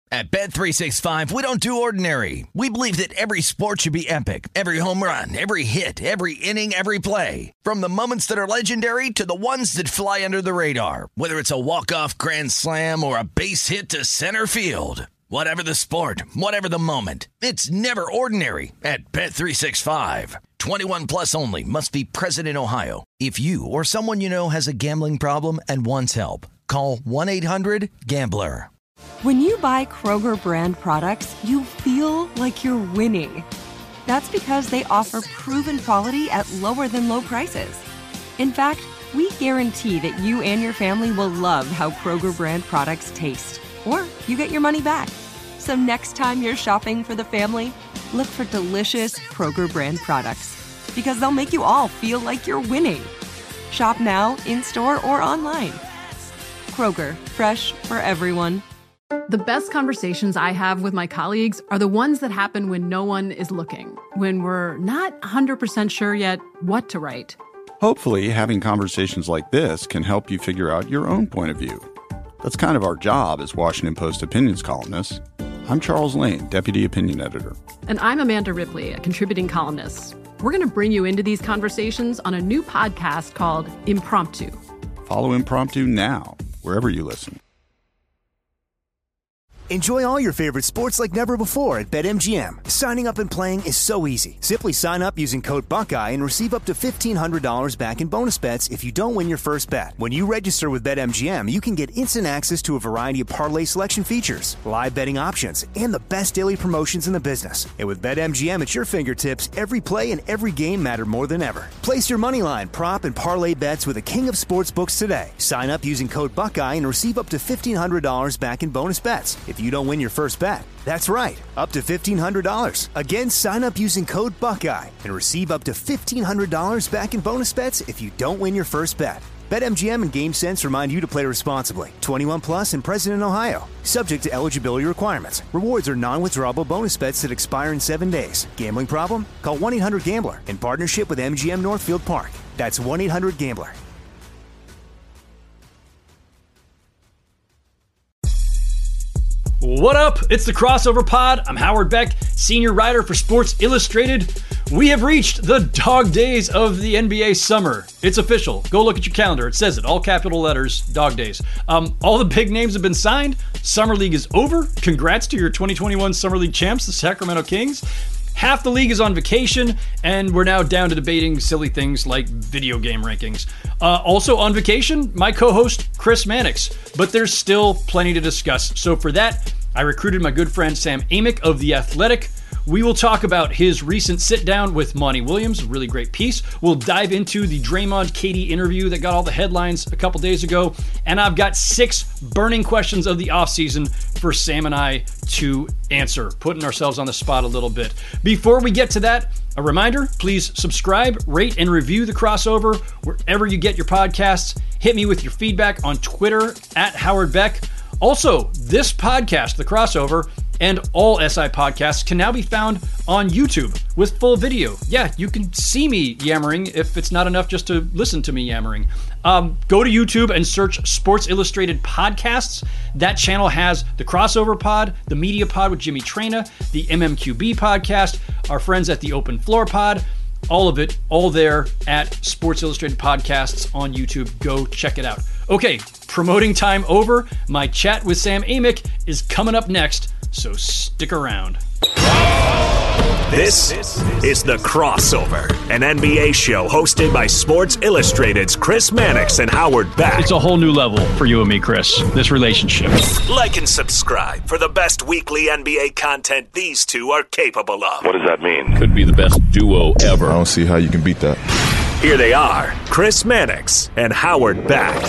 At Bet365, we don't do ordinary. We believe that every sport should be epic. Every home run, every hit, every inning, every play. From the moments that are legendary to the ones that fly under the radar. Whether it's a walk-off grand slam or a base hit to center field. Whatever the sport, whatever the moment. It's never ordinary at Bet365. 21 plus only. Must be present in Ohio. If you or someone you know has a gambling problem and wants help, call 1-800-GAMBLER. When you buy Kroger brand products, you feel like you're winning. That's because they offer proven quality at lower than low prices. In fact, we guarantee that you and your family will love how Kroger brand products taste, or you get your money back. So next time you're shopping for the family, look for delicious Kroger brand products, because they'll make you all feel like you're winning. Shop now, in-store, or online. Kroger, fresh for everyone. The best conversations I have with my colleagues are the ones that happen when no one is looking, when we're not 100% sure yet what to write. Hopefully, having conversations like this can help you figure out your own point of view. That's kind of our job as Washington Post opinions columnists. I'm Charles Lane, Deputy Opinion Editor. And I'm Amanda Ripley, a contributing columnist. We're going to bring you into these conversations on a new podcast called Impromptu. Follow Impromptu now, wherever you listen. Enjoy all your favorite sports like never before at BetMGM. Signing up and playing is so easy. Simply sign up using code Buckeye and receive up to $1,500 back in bonus bets if you don't win your first bet. When you register with BetMGM, you can get instant access to a variety of parlay selection features, live betting options, and the best daily promotions in the business. And with BetMGM at your fingertips, every play and every game matter more than ever. Place your moneyline, prop, and parlay bets with the king of sportsbooks today. Sign up using code Buckeye and receive up to $1,500 back in bonus bets if you don't win your first bet. That's right, up to $1,500. Again, sign up using code Buckeye and receive up to $1,500 back in bonus bets if you don't win your first bet. BetMGM and GameSense remind you to play responsibly. 21 plus and present in Ohio. Subject to eligibility requirements. Rewards are non-withdrawable bonus bets that expire in 7 days. Gambling problem? Call 1-800-GAMBLER in partnership with MGM Northfield Park. That's 1-800-GAMBLER. What up? It's the Crossover Pod. I'm Howard Beck, senior writer for Sports Illustrated. We have reached the dog days of the NBA summer. It's official. Go look at your calendar. It says it. All capital letters, dog days. All the big names have been signed. Summer League is over. Congrats to your 2021 Summer League champs, the Sacramento Kings. Half the league is on vacation, and we're now down to debating silly things like video game rankings. Also on vacation, my co-host, Chris Mannix. But there's still plenty to discuss. So for that, I recruited my good friend Sam Amick of The Athletic. We will talk about his recent sit-down with Monty Williams, a really great piece. We'll dive into the Draymond Katie interview that got all the headlines a couple days ago. And I've got 6 burning questions of the offseason for Sam and I to answer, putting ourselves on the spot a little bit. Before we get to that, a reminder, please subscribe, rate, and review The Crossover wherever you get your podcasts. Hit me with your feedback on Twitter at Howard Beck. Also, this podcast, The Crossover, and all SI podcasts can now be found on YouTube with full video. Yeah, you can see me yammering if it's not enough just to listen to me yammering. Go to YouTube and search Sports Illustrated Podcasts. That channel has the Crossover Pod, the Media Pod with Jimmy Traina, the MMQB podcast, our friends at the Open Floor Pod. All of it, all there at Sports Illustrated Podcasts on YouTube. Go check it out. Okay, promoting time over. My chat with Sam Amick is coming up next, so stick around. This is The Crossover, an NBA show hosted by Sports Illustrated's Chris Mannix and Howard Beck. It's a whole new level for you and me, Chris, this relationship. Like and subscribe for the best weekly NBA content these two are capable of. What does that mean? Could be the best duo ever. I don't see how you can beat that. Here they are, Chris Mannix and Howard Beck.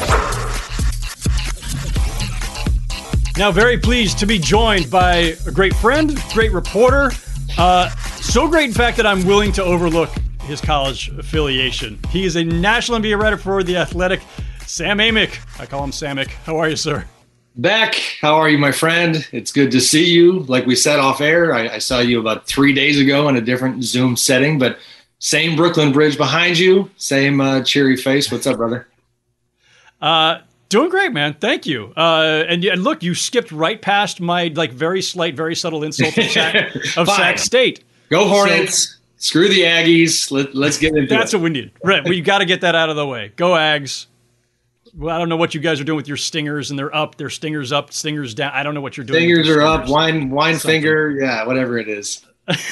Now, very pleased to be joined by a great friend, great reporter. So great, in fact, that I'm willing to overlook his college affiliation. He is a national NBA writer for The Athletic, Sam Amick. I call him Samick. How are you, sir? Beck, how are you, my friend? It's good to see you. Like we said off air, I saw you about 3 days ago in a different Zoom setting, but same Brooklyn Bridge behind you, same cheery face. What's up, brother? Doing great, man. Thank you. And look, you skipped right past my very slight, very subtle insult of Sac State. Go Hornets. Screw the Aggies. Let's get into it. That's what we need. Right. We got to get that out of the way. Go Ags. Well, I don't know what you guys are doing with your stingers, and they're up. Their stingers up, stingers down. I don't know what you're doing. Stingers are up. Wine finger. Yeah, whatever it is.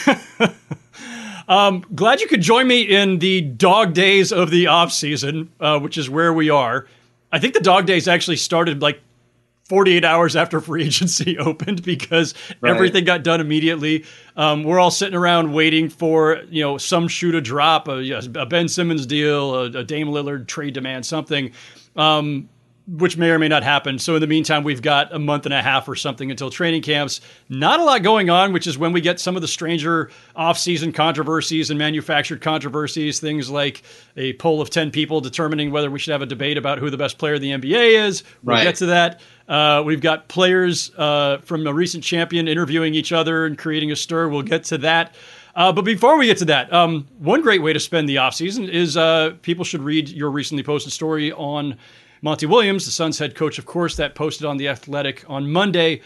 Glad you could join me in the dog days of the off season, which is where we are. I think the dog days actually started 48 hours after free agency opened because everything got done immediately. We're all sitting around waiting for some shoe to drop, a Ben Simmons deal, a Dame Lillard trade demand, something, which may or may not happen. So in the meantime, we've got a month and a half or something until training camps. Not a lot going on, which is when we get some of the stranger off-season controversies and manufactured controversies, things like a poll of 10 people determining whether we should have a debate about who the best player in the NBA is. We'll get to that. We've got players from a recent champion interviewing each other and creating a stir. We'll get to that. But before we get to that, one great way to spend the offseason is people should read your recently posted story on Monty Williams, the Suns head coach, of course, that posted on The Athletic on Monday.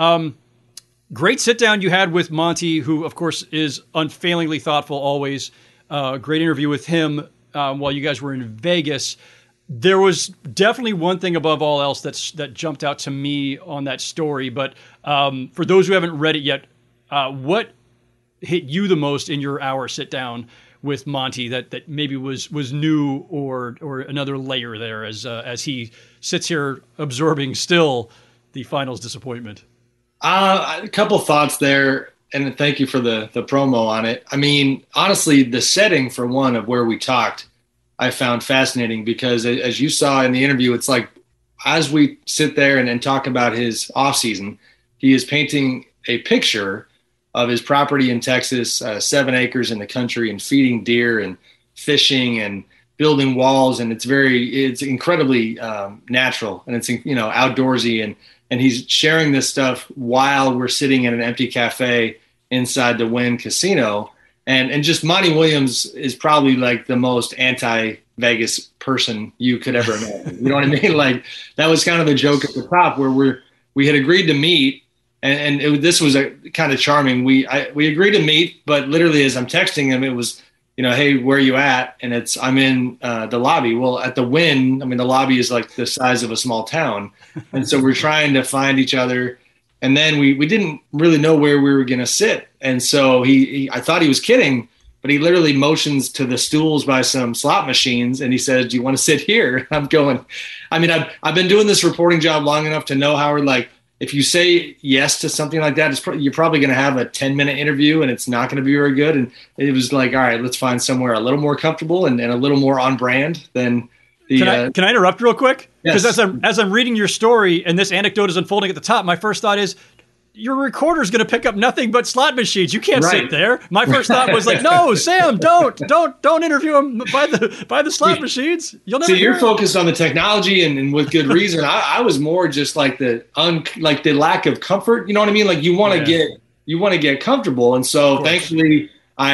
Great sit-down you had with Monty, who, of course, is unfailingly thoughtful always. Great interview with him while you guys were in Vegas. There was definitely one thing above all else that jumped out to me on that story. But for those who haven't read it yet, what hit you the most in your hour sit-down with Monty that maybe was new or another layer there as he sits here absorbing still the finals disappointment? A couple thoughts there, and thank you for the promo on it. I mean, honestly, the setting for one of where we talked, I found fascinating because as you saw in the interview, it's like as we sit there and talk about his offseason, he is painting a picture of his property in Texas, 7 acres in the country, and feeding deer and fishing and building walls. And it's incredibly natural, and it's, outdoorsy. And he's sharing this stuff while we're sitting in an empty cafe inside the Wynn Casino. And just Monty Williams is probably the most anti-Vegas person you could ever imagine. You know what I mean? That was kind of the joke at the top where we had agreed to meet. And this was a kind of charming. We agreed to meet, but literally as I'm texting him, it was, hey, where are you at? And I'm in the lobby. Well, at the Wynn, the lobby is the size of a small town. And so we're trying to find each other. And then we didn't really know where we were going to sit. And so I thought he was kidding, but he literally motions to the stools by some slot machines. And he says, do you want to sit here? I'm going, I've been doing this reporting job long enough to know, Howard, if you say yes to something like that, you're probably going to have a 10-minute interview and it's not going to be very good. And it was all right, let's find somewhere a little more comfortable and a little more on brand than the. Can I interrupt real quick? Yes. Because as I'm reading your story and this anecdote is unfolding at the top, my first thought is, your recorder is going to pick up nothing but slot machines. You can't sit there. My first thought was no, Sam, don't interview him by the slot machines. You'll never. See, you're focused on the technology and with good reason. I was more just the lack of comfort. You know what I mean? You want to get comfortable, and so thankfully,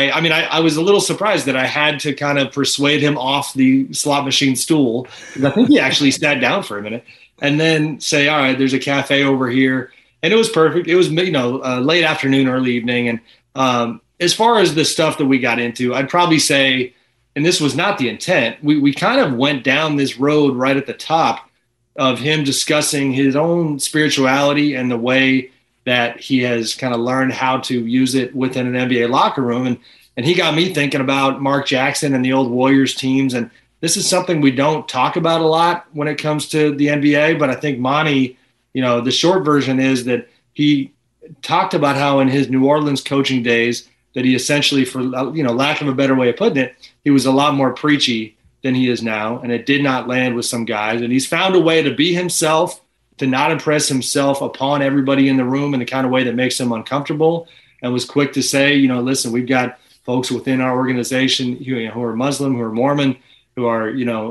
I was a little surprised that I had to kind of persuade him off the slot machine stool. I think he actually sat down for a minute and then say, all right, there's a cafe over here. And it was perfect. It was, late afternoon, early evening. And as far as the stuff that we got into, I'd probably say, and this was not the intent, we kind of went down this road right at the top of him discussing his own spirituality and the way that he has kind of learned how to use it within an NBA locker room. And he got me thinking about Mark Jackson and the old Warriors teams. And this is something we don't talk about a lot when it comes to the NBA, but I think Monty, the short version is that he talked about how in his New Orleans coaching days that he essentially, for lack of a better way of putting it, he was a lot more preachy than he is now, and it did not land with some guys. And he's found a way to be himself, to not impress himself upon everybody in the room in the kind of way that makes him uncomfortable, and was quick to say, listen, we've got folks within our organization who are Muslim, who are Mormon, who are,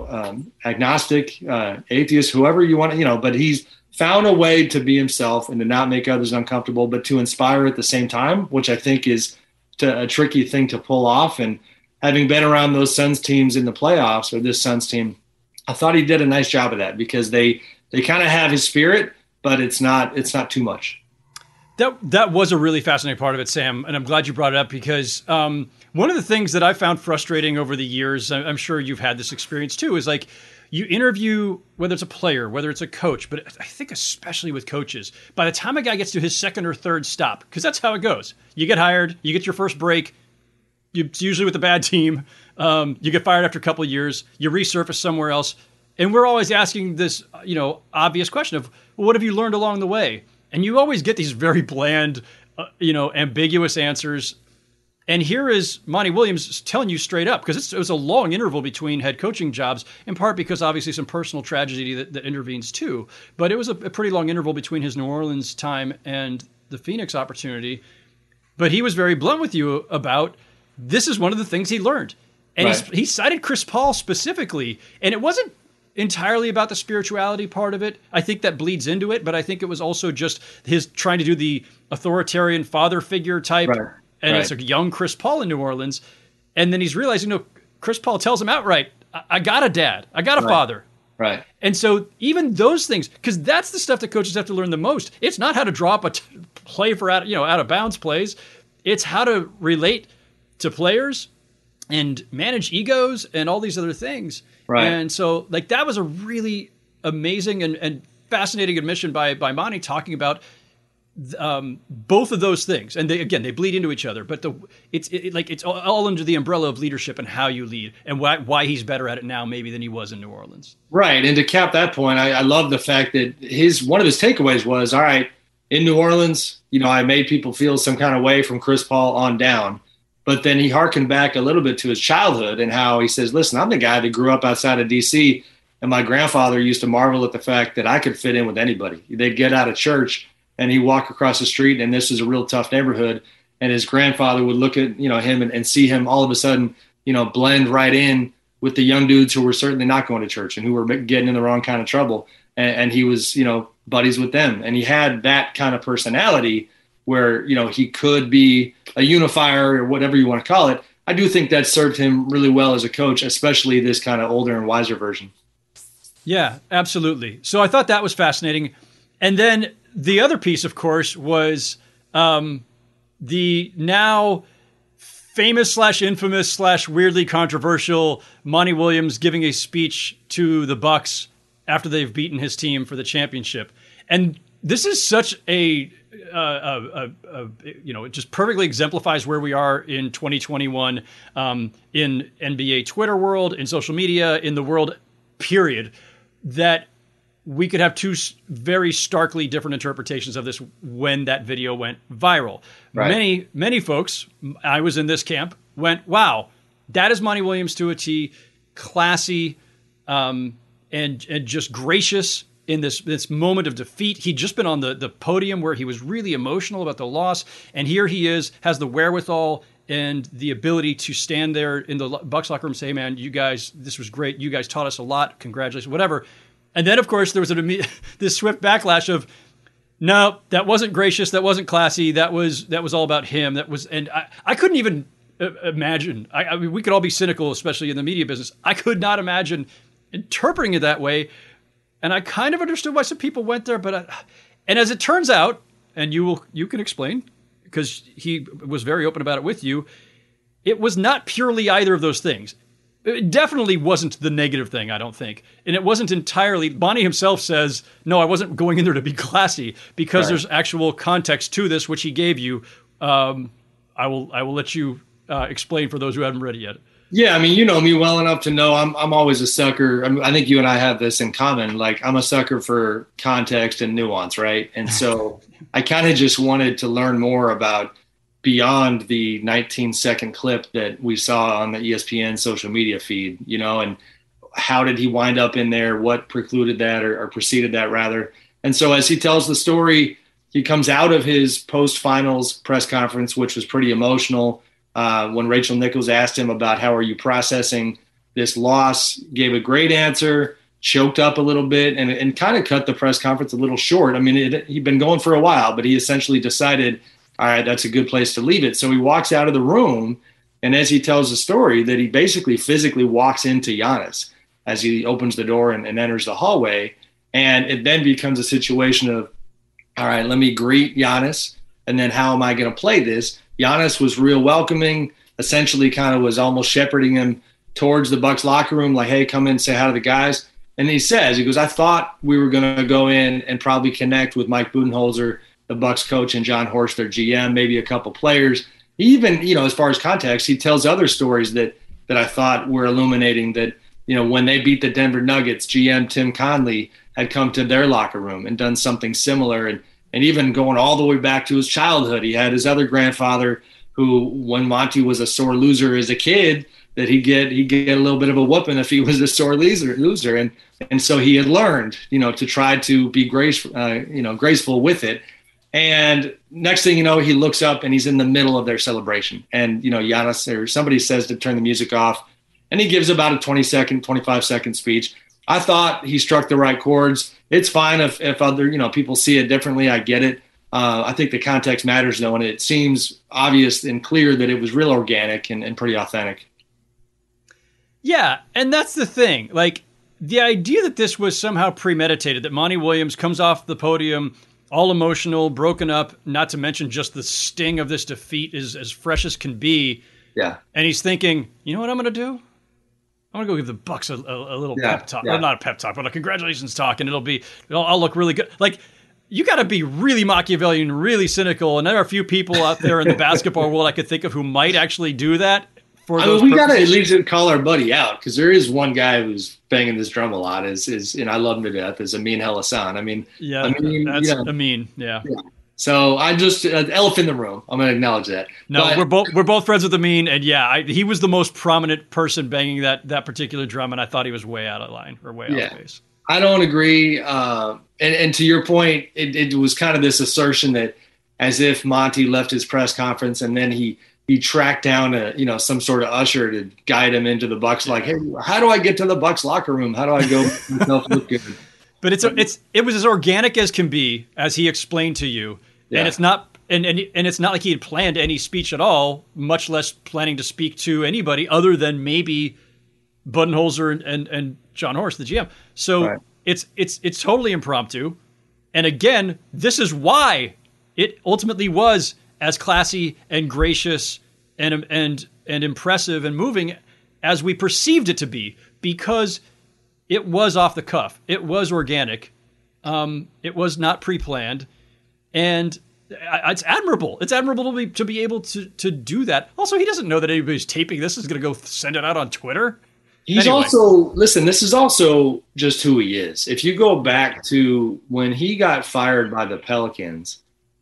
agnostic, atheists, whoever you want to, but he's found a way to be himself and to not make others uncomfortable, but to inspire at the same time, which I think is a tricky thing to pull off. And having been around those Suns teams in the playoffs, or this Suns team, I thought he did a nice job of that because they they kind of have his spirit, but it's not too much. That was a really fascinating part of it, Sam, and I'm glad you brought it up because one of the things that I found frustrating over the years, I'm sure you've had this experience too, is like you interview, whether it's a player, whether it's a coach, but I think especially with coaches, by the time a guy gets to his second or third stop, because that's how it goes. You get hired, you get your first break, it's usually with a bad team, you get fired after a couple of years, you resurface somewhere else, and we're always asking this, obvious question of, well, what have you learned along the way? And you always get these very bland, ambiguous answers. And here is Monty Williams telling you straight up, because it was a long interval between head coaching jobs, in part because obviously some personal tragedy that intervenes too. But it was a pretty long interval between his New Orleans time and the Phoenix opportunity. But he was very blunt with you about this is one of the things he learned. And right. he cited Chris Paul specifically. And it wasn't entirely about the spirituality part of it. I think that bleeds into it. But I think it was also just his trying to do the authoritarian father figure type. Right. And it's a young Chris Paul in New Orleans. And then he's realizing, Chris Paul tells him outright, I got a dad. I got a father. Right. And so even those things, because that's the stuff that coaches have to learn the most. It's not how to draw up a play for out of bounds plays. It's how to relate to players and manage egos and all these other things. Right. And so that was a really amazing and fascinating admission by Monty talking about both of those things, and they bleed into each other. But it's all under the umbrella of leadership and how you lead, and why he's better at it now maybe than he was in New Orleans. Right, and to cap that point, I love the fact that one of his takeaways was, all right, in New Orleans, I made people feel some kind of way from Chris Paul on down. But then he harkened back a little bit to his childhood and how he says, listen, I'm the guy that grew up outside of D.C., and my grandfather used to marvel at the fact that I could fit in with anybody. They'd get out of church and he'd walk across the street, and this is a real tough neighborhood. And his grandfather would look at, him and see him all of a sudden, blend right in with the young dudes who were certainly not going to church and who were getting in the wrong kind of trouble. And he was, buddies with them. And he had that kind of personality where, he could be a unifier or whatever you want to call it. I do think that served him really well as a coach, especially this kind of older and wiser version. Yeah, absolutely. So I thought that was fascinating. And then the other piece, of course, was the now famous / infamous / weirdly controversial Monty Williams giving a speech to the Bucks after they've beaten his team for the championship. And this is such it just perfectly exemplifies where we are in 2021 in NBA Twitter world, in social media, in the world, period, that we could have two very starkly different interpretations of this when that video went viral. Right. Many folks, I was in this camp, went, wow, that is Monty Williams to a T, classy and just gracious in this moment of defeat. He'd just been on the podium where he was really emotional about the loss, and here he has the wherewithal and the ability to stand there in the Bucks locker room and say, hey, man, you guys, this was great. You guys taught us a lot. Congratulations, whatever. And then, of course, there was this swift backlash of, no, that wasn't gracious. That wasn't classy. That was all about him. And I couldn't even imagine. I mean, we could all be cynical, especially in the media business. I could not imagine interpreting it that way. And I kind of understood why some people went there. And as it turns out, and you can explain, because he was very open about it with you, it was not purely either of those things. It definitely wasn't the negative thing, I don't think. And it wasn't entirely, Bonnie himself says, no, I wasn't going in there to be classy, because there's actual context to this, which he gave you. I will let you explain for those who haven't read it yet. Yeah, I mean, you know me well enough to know I'm always a sucker. I think you and I have this in common. Like, I'm a sucker for context and nuance, right? And so I kind of just wanted to learn more about beyond the 19-second clip that we saw on the ESPN social media feed, and how did he wind up in there? What precluded that or preceded that, rather? And so as he tells the story, he comes out of his post-finals press conference, which was pretty emotional, when Rachel Nichols asked him about how are you processing this loss, gave a great answer, choked up a little bit, and kind of cut the press conference a little short. I mean, he'd been going for a while, but he essentially decided, all right, that's a good place to leave it. So he walks out of the room, and as he tells the story, that he basically physically walks into Giannis as he opens the door and enters the hallway. And it then becomes a situation of, all right, let me greet Giannis, and then how am I going to play this? Giannis was real welcoming, essentially kind of was almost shepherding him towards the Bucks locker room, like, hey, come in, say hi to the guys. And he goes, I thought we were going to go in and probably connect with Mike Budenholzer, the Bucks coach, and John Horst, their GM, maybe a couple players. Even, as far as context, he tells other stories that I thought were illuminating, that, when they beat the Denver Nuggets, GM Tim Conley had come to their locker room and done something similar. And even going all the way back to his childhood, he had his other grandfather who, when Monty was a sore loser as a kid, that he'd get a little bit of a whooping if he was a sore loser. And so he had learned, to try to be graceful with it. And next thing you know, he looks up and he's in the middle of their celebration. And, Giannis or somebody says to turn the music off, and he gives about a 25-second speech. I thought he struck the right chords. It's fine if other, people see it differently. I get it. I think the context matters, though, and it seems obvious and clear that it was real organic and pretty authentic. Yeah, and that's the thing. Like, the idea that this was somehow premeditated, that Monty Williams comes off the podium all emotional, broken up, not to mention just the sting of this defeat is as fresh as can be. Yeah. And he's thinking, you know what I'm going to do? I'm going to go give the Bucks a little pep talk. Yeah. Well, not a pep talk, but a congratulations talk, and I'll look really good. Like, you got to be really Machiavellian, really cynical, and there are a few people out there in the basketball world I could think of who might actually do that. We got to at least call our buddy out, because there is one guy who's banging this drum a lot. And I love him to death. Is Amin Hassan. Amin, Amin. Yeah. So I just elephant in the room. I'm going to acknowledge that. No, we're both friends with Amin, and he was the most prominent person banging that particular drum, and I thought he was way out of line or way off base. I don't agree. And to your point, it was kind of this assertion that as if Monty left his press conference and then he tracked down some sort of usher to guide him into the Bucks. Like, hey, how do I get to the Bucks locker room? How do I go make myself look good? But it was as organic as can be, as he explained to you, and it's not and it's not like he had planned any speech at all, much less planning to speak to anybody other than maybe Budenholzer and John Horst, the GM. So it's totally impromptu, and again, this is why it ultimately was as classy and gracious and impressive and moving as we perceived it to be, because it was off the cuff. It was organic. It was not pre-planned. And it's admirable. It's admirable to be able to do that. Also, he doesn't know that anybody's taping this is going to go send it out on Twitter. He's also, listen, this is also just who he is. If you go back to when he got fired by the Pelicans,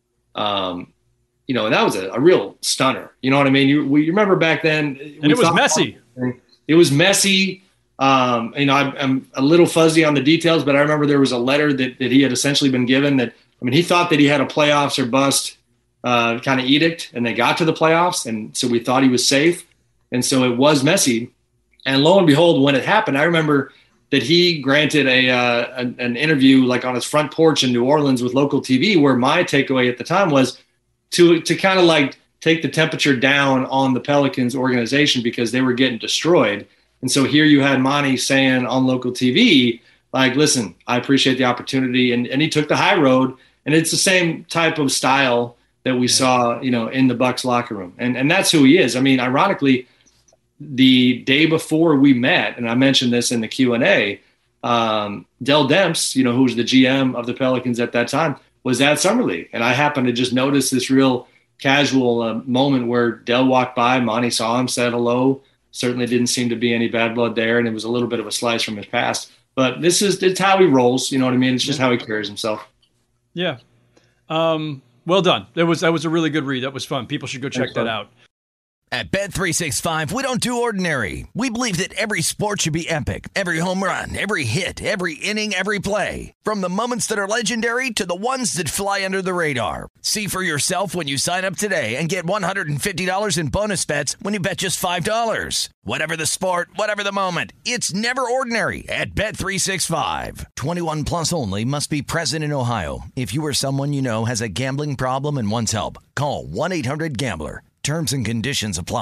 that was a real stunner. You know what I mean? You remember back then. And it was messy. It was messy. I'm a little fuzzy on the details, but I remember there was a letter that he had essentially been given that, he thought that he had a playoffs or bust kind of edict, and they got to the playoffs. And so we thought he was safe. And so it was messy. And lo and behold, when it happened, I remember that he granted an interview like on his front porch in New Orleans with local TV, where my takeaway at the time was to kind of like take the temperature down on the Pelicans organization, because they were getting destroyed. And so here you had Monty saying on local TV, like, listen, I appreciate the opportunity. And he took the high road, and it's the same type of style that we saw, in the Bucks locker room. And that's who he is. Ironically, the day before we met, and I mentioned this in the Q&A, Dell Demps, who was the GM of the Pelicans at that time, was at Summer League. And I happened to just notice this real casual moment where Dell walked by, Monty saw him, said hello. Certainly didn't seem to be any bad blood there, and it was a little bit of a slice from his past. But it's how he rolls, you know what I mean? It's just how he carries himself. Yeah. Well done. That was a really good read. That was fun. People should go check that out. At Bet365, we don't do ordinary. We believe that every sport should be epic. Every home run, every hit, every inning, every play. From the moments that are legendary to the ones that fly under the radar. See for yourself when you sign up today and get $150 in bonus bets when you bet just $5. Whatever the sport, whatever the moment, it's never ordinary at Bet365. 21 plus only. Must be present in Ohio. If you or someone you know has a gambling problem and wants help, call 1-800-GAMBLER. Terms and conditions apply.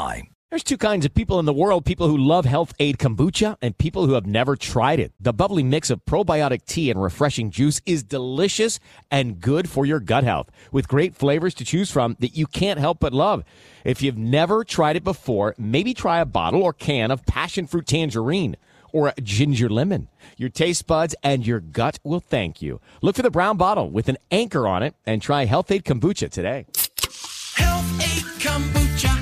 There's two kinds of people in the world, people who love Health Aid Kombucha and people who have never tried it. The bubbly mix of probiotic tea and refreshing juice is delicious and good for your gut health, with great flavors to choose from that you can't help but love. If you've never tried it before, maybe try a bottle or can of passion fruit tangerine or a ginger lemon. Your taste buds and your gut will thank you. Look for the brown bottle with an anchor on it and try Health Aid Kombucha today. Health Aid Kombucha.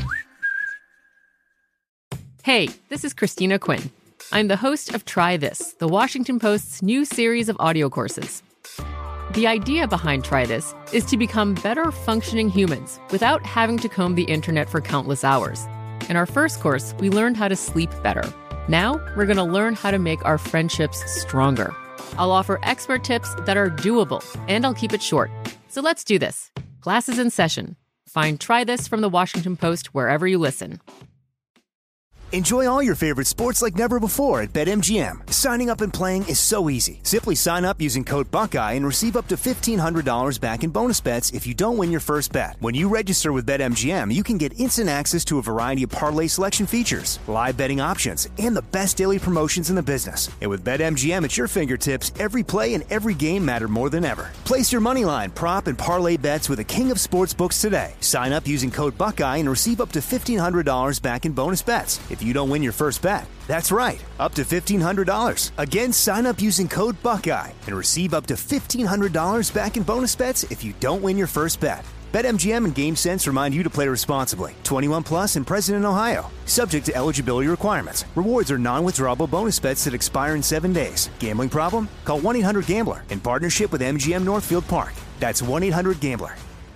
Hey, this is Christina Quinn. I'm the host of Try This, the Washington Post's new series of audio courses. The idea behind Try This is to become better functioning humans without having to comb the internet for countless hours. In our first course, we learned how to sleep better. Now, we're going to learn how to make our friendships stronger. I'll offer expert tips that are doable, and I'll keep it short. So let's do this. Class is in session. Find Try This from the Washington Post wherever you listen. Enjoy all your favorite sports like never before at BetMGM. Signing up and playing is so easy. Simply sign up using code Buckeye and receive up to $1,500 back in bonus bets if you don't win your first bet. When you register with BetMGM, you can get instant access to a variety of parlay selection features, live betting options, and the best daily promotions in the business. And with BetMGM at your fingertips, every play and every game matter more than ever. Place your moneyline, prop, and parlay bets with the king of sportsbooks today. Sign up using code Buckeye and receive up to $1,500 back in bonus bets if you don't win your first bet. That's right, up to $1,500. Again, sign up using code Buckeye and receive up to $1,500 back in bonus bets if you don't win your first bet. BetMGM and GameSense remind you to play responsibly. 21 plus and present in Ohio. Subject to eligibility requirements. Rewards are non-withdrawable bonus bets that expire in 7 days. Gambling problem? Call 1-800-GAMBLER in partnership with MGM Northfield Park. That's 1-800-GAMBLER.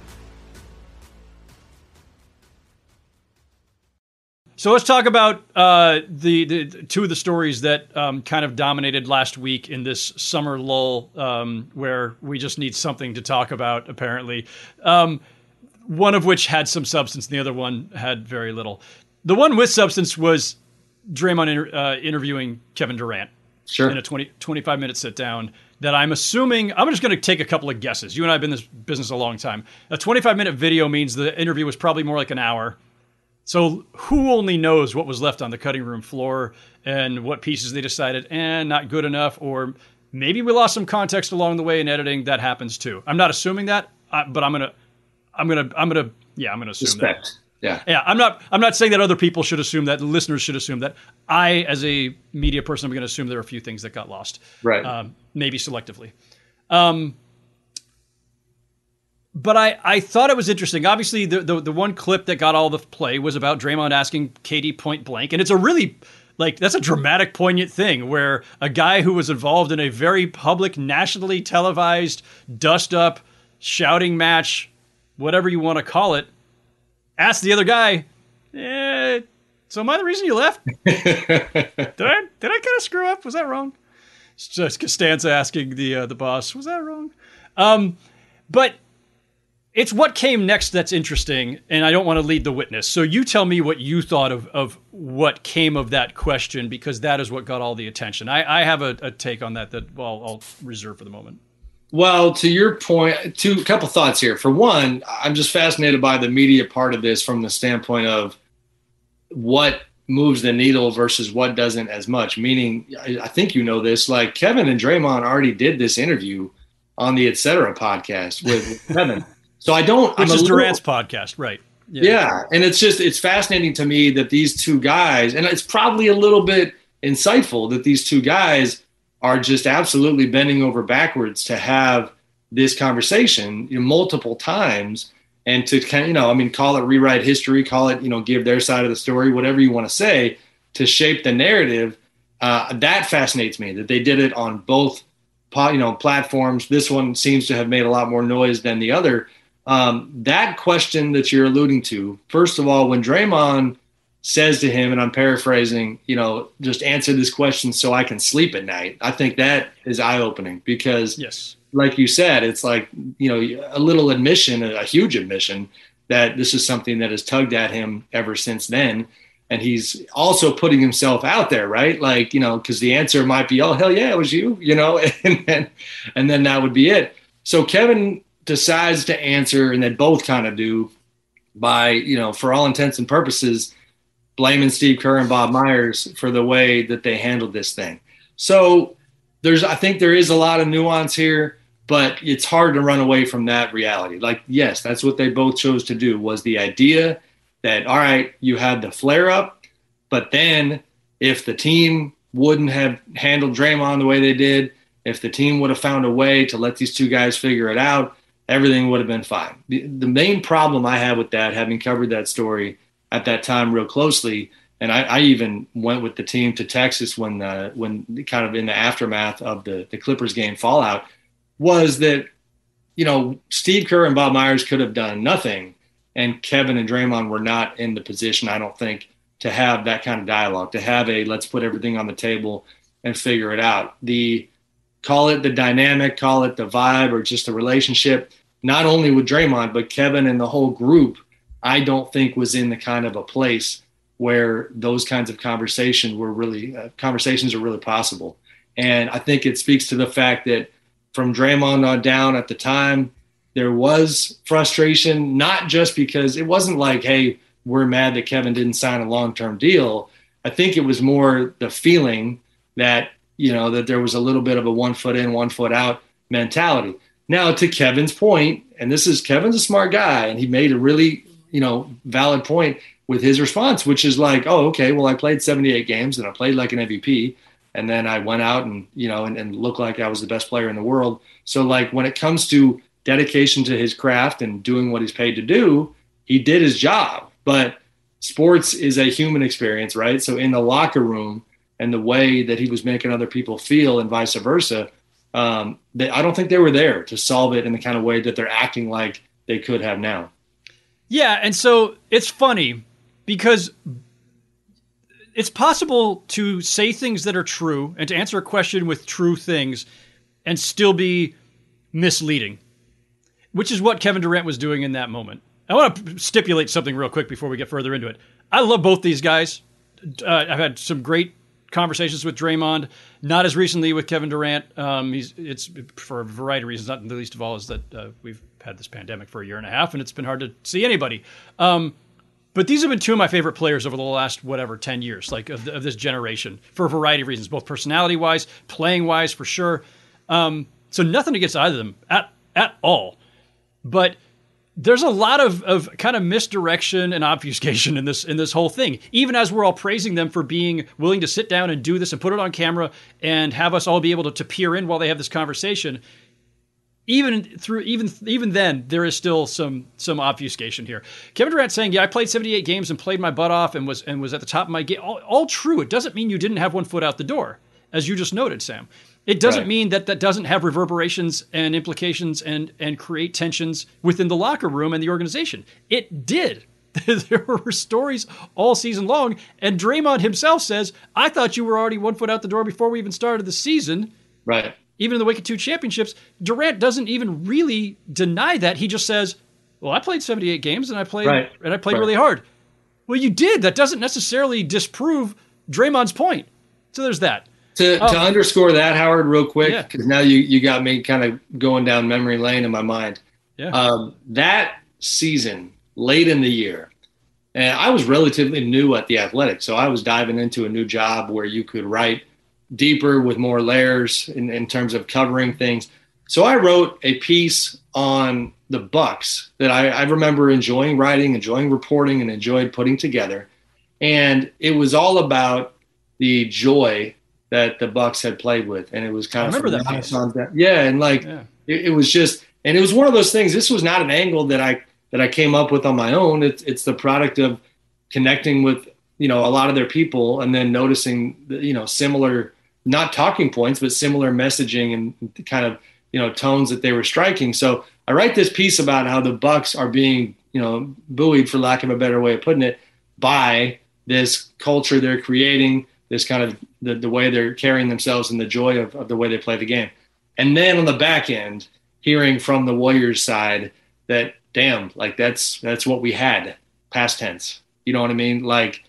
So let's talk about the two of the stories that kind of dominated last week in this summer lull, where we just need something to talk about, apparently. One of which had some substance, and the other one had very little. The one with substance was Draymond interviewing Kevin Durant in a 25-minute sit-down that I'm assuming – I'm just going to take a couple of guesses. You and I have been in this business a long time. A 25-minute video means the interview was probably more like an hour. So who only knows what was left on the cutting room floor and what pieces they decided, not good enough, or maybe we lost some context along the way in editing. That happens too. I'm not assuming that, but I'm gonna assume Suspect. that. Yeah. I'm not saying that other people should assume that. The listeners should assume that. I, as a media person, I'm going to assume there are a few things that got lost. Right. Maybe selectively. But I thought it was interesting. Obviously, the one clip that got all the play was about Draymond asking KD point blank. And it's a really, that's a dramatic, poignant thing where a guy who was involved in a very public, nationally televised, dust-up, shouting match, whatever you want to call it, asked the other guy, so am I the reason you left? Did I kind of screw up? Was that wrong? It's just Costanza asking the boss, was that wrong? But it's what came next that's interesting, and I don't want to lead the witness. So you tell me what you thought of what came of that question, because that is what got all the attention. I have a take on that I'll reserve for the moment. Well, to your point, a couple thoughts here. For one, I'm just fascinated by the media part of this from the standpoint of what moves the needle versus what doesn't as much. Meaning, I think you know this, Kevin and Draymond already did this interview on the Etc. podcast with Kevin. So which is Durant's podcast, right? Yeah. And it's fascinating to me that these two guys, and it's probably a little bit insightful that these two guys are just absolutely bending over backwards to have this conversation multiple times and to call it rewrite history, call it, give their side of the story, whatever you want to say, to shape the narrative. That fascinates me that they did it on both, platforms. This one seems to have made a lot more noise than the other. That question that you're alluding to, first of all, when Draymond says to him, and I'm paraphrasing, just answer this question so I can sleep at night. I think that is eye-opening because, yes, like you said, it's a little admission, a huge admission that this is something that has tugged at him ever since then. And he's also putting himself out there, right? Because the answer might be, oh, hell yeah, it was you, and then that would be it. So Kevin decides to answer, and they both kind of do, by, for all intents and purposes, blaming Steve Kerr and Bob Myers for the way that they handled this thing. So I think there is a lot of nuance here, but it's hard to run away from that reality. Like, yes, that's what they both chose to do, was the idea that, all right, you had the flare up, but then if the team wouldn't have handled Draymond the way they did, if the team would have found a way to let these two guys figure it out, everything would have been fine. The main problem I have with that, having covered that story at that time real closely, and I even went with the team to Texas when kind of in the aftermath of the Clippers game fallout, was that, Steve Kerr and Bob Myers could have done nothing, and Kevin and Draymond were not in the position, I don't think, to have that kind of dialogue, to have let's put everything on the table and figure it out. Call it the dynamic, call it the vibe, or just the relationship, not only with Draymond, but Kevin and the whole group, I don't think was in the kind of a place where those kinds of conversations are really possible. And I think it speaks to the fact that from Draymond on down at the time, there was frustration, not just because it wasn't like, hey, we're mad that Kevin didn't sign a long-term deal. I think it was more the feeling that, that there was a little bit of a 1 foot in, 1 foot out mentality. Now, to Kevin's point, and Kevin's a smart guy, and he made a really, valid point with his response, which is like, oh, okay, well, I played 78 games and I played like an MVP. And then I went out and, and looked like I was the best player in the world. So like when it comes to dedication to his craft and doing what he's paid to do, he did his job. But sports is a human experience, right? So in the locker room and the way that he was making other people feel and vice versa, I don't think they were there to solve it in the kind of way that they're acting like they could have now. Yeah, and so it's funny because it's possible to say things that are true and to answer a question with true things and still be misleading, which is what Kevin Durant was doing in that moment. I want to stipulate something real quick before we get further into it. I love both these guys. I've had some great conversations with Draymond, not as recently with Kevin Durant. It's for a variety of reasons, not the least of all is that we've had this pandemic for a year and a half, and it's been hard to see anybody. But these have been two of my favorite players over the last, 10 years, like of this generation, for a variety of reasons, both personality-wise, playing-wise, for sure. So nothing against either of them at all. But there's a lot of kind of misdirection and obfuscation in this whole thing, even as we're all praising them for being willing to sit down and do this and put it on camera and have us all be able to peer in while they have this conversation. Even then, there is still some obfuscation here. Kevin Durant saying, "Yeah, I played 78 games and played my butt off and was at the top of my game." All true. It doesn't mean you didn't have 1 foot out the door, as you just noted, Sam. It doesn't mean that doesn't have reverberations and implications and create tensions within the locker room and the organization. It did. There were stories all season long, and Draymond himself says, "I thought you were already 1 foot out the door before we even started the season." Right. Even in the wake of 2 championships, Durant doesn't even really deny that. He just says, "Well, I played 78 games and I played really hard." Well, you did. That doesn't necessarily disprove Draymond's point. So there's that. To underscore that, Howard, real quick, because now you got me kind of going down memory lane in my mind. Yeah. That season, late in the year, and I was relatively new at The Athletic, so I was diving into a new job where you could write deeper with more layers in terms of covering things. So I wrote a piece on the Bucks that I remember enjoying writing, enjoying reporting, and enjoyed putting together. And it was all about the joy that the Bucks had played with. And it was kind of, I remember that piece. Yeah. And it was just, and it was one of those things. This was not an angle that I came up with on my own. It's the product of connecting with, a lot of their people and then noticing, similar, not talking points, but similar messaging and kind of, tones that they were striking. So I write this piece about how the Bucks are being, buoyed, for lack of a better way of putting it, by this culture they're creating, this kind of the way they're carrying themselves and the joy of the way they play the game. And then on the back end, hearing from the Warriors side that, damn, like that's what we had, past tense. You know what I mean? Like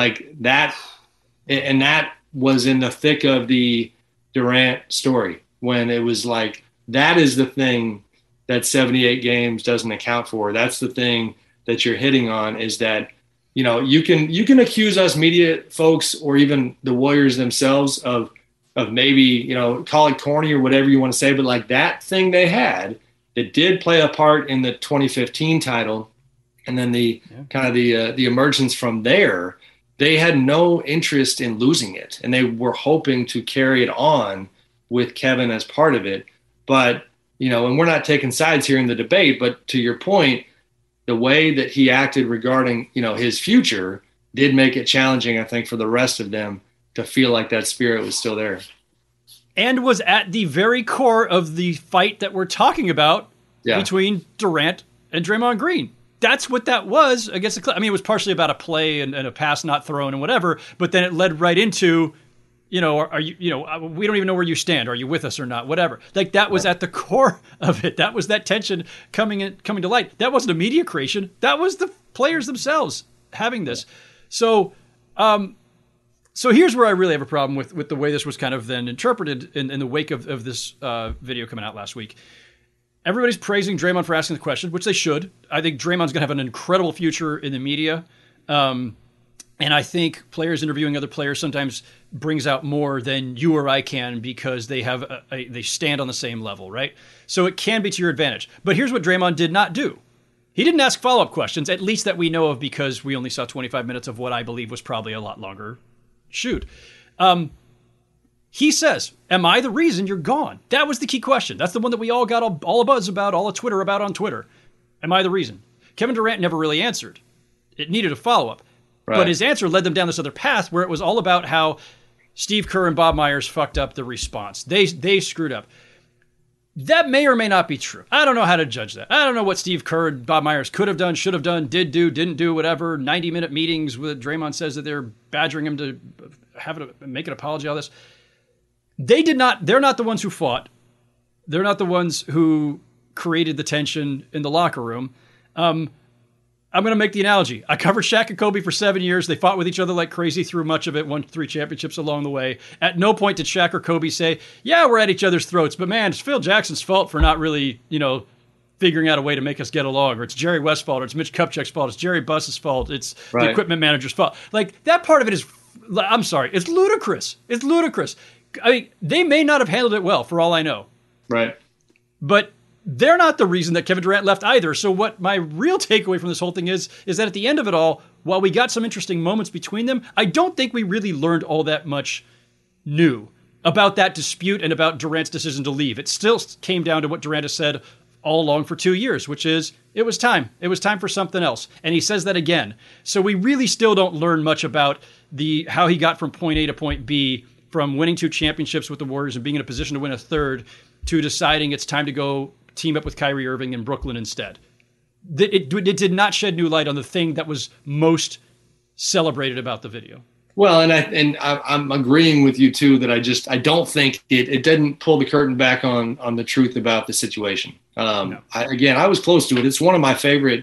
that, and that was in the thick of the Durant story, when it was like, that is the thing that 78 games doesn't account for. That's the thing that you're hitting on, is that you can accuse us media folks or even the Warriors themselves of maybe, call it corny or whatever you want to say, but like that thing they had that did play a part in the 2015 title, and then the emergence from there, they had no interest in losing it, and they were hoping to carry it on with Kevin as part of it. But, and we're not taking sides here in the debate, but to your point, the way that he acted regarding, his future did make it challenging, I think, for the rest of them to feel like that spirit was still there. And was at the very core of the fight that we're talking about between Durant and Draymond Green. That's what that was against the Clippers. I mean, it was partially about a play and a pass not thrown and whatever, but then it led right into, are you, we don't even know where you stand. Are you with us or not? Whatever. Like that was at the core of it. That was that tension coming to light. That wasn't a media creation. That was the players themselves having this. So here's where I really have a problem with the way this was kind of then interpreted in the wake of this video coming out last week. Everybody's praising Draymond for asking the question, which they should. I think Draymond's going to have an incredible future in the media. And I think players interviewing other players sometimes brings out more than you or I can because they have they stand on the same level, right? So it can be to your advantage. But here's what Draymond did not do. He didn't ask follow-up questions, at least that we know of, because we only saw 25 minutes of what I believe was probably a lot longer shoot. He says, am I the reason you're gone? That was the key question. That's the one that we all got all a buzz about, all a Twitter about on Twitter. Am I the reason? Kevin Durant never really answered. It needed a follow-up. Right. But his answer led them down this other path where it was all about how Steve Kerr and Bob Myers fucked up the response. They screwed up. That may or may not be true. I don't know how to judge that. I don't know what Steve Kerr and Bob Myers could have done, should have done, did do, didn't do, whatever. 90-minute meetings with Draymond says that they're badgering him to make an apology, all this. They're not the ones who fought. They're not the ones who created the tension in the locker room. I'm going to make the analogy. I covered Shaq and Kobe for 7 years. They fought with each other like crazy through much of it, won 3 championships along the way. At no point did Shaq or Kobe say, yeah, we're at each other's throats, but man, it's Phil Jackson's fault for not really, figuring out a way to make us get along, or it's Jerry West's fault, or it's Mitch Kupchak's fault, it's Jerry Buss's fault, it's the equipment manager's fault. Like, that part of it is, I'm sorry, it's ludicrous. It's ludicrous. I mean, they may not have handled it well, for all I know. Right. But they're not the reason that Kevin Durant left either. So what my real takeaway from this whole thing is that at the end of it all, while we got some interesting moments between them, I don't think we really learned all that much new about that dispute and about Durant's decision to leave. It still came down to what Durant has said all along for 2 years, which is it was time. It was time for something else. And he says that again. So we really still don't learn much about how he got from point A to point B, from winning 2 championships with the Warriors and being in a position to win a third, to deciding it's time to go team up with Kyrie Irving in Brooklyn instead. It did not shed new light on the thing that was most celebrated about the video. Well, and I'm agreeing with you too that I don't think it didn't pull the curtain back on the truth about the situation. No. I was close to it. It's one of my favorite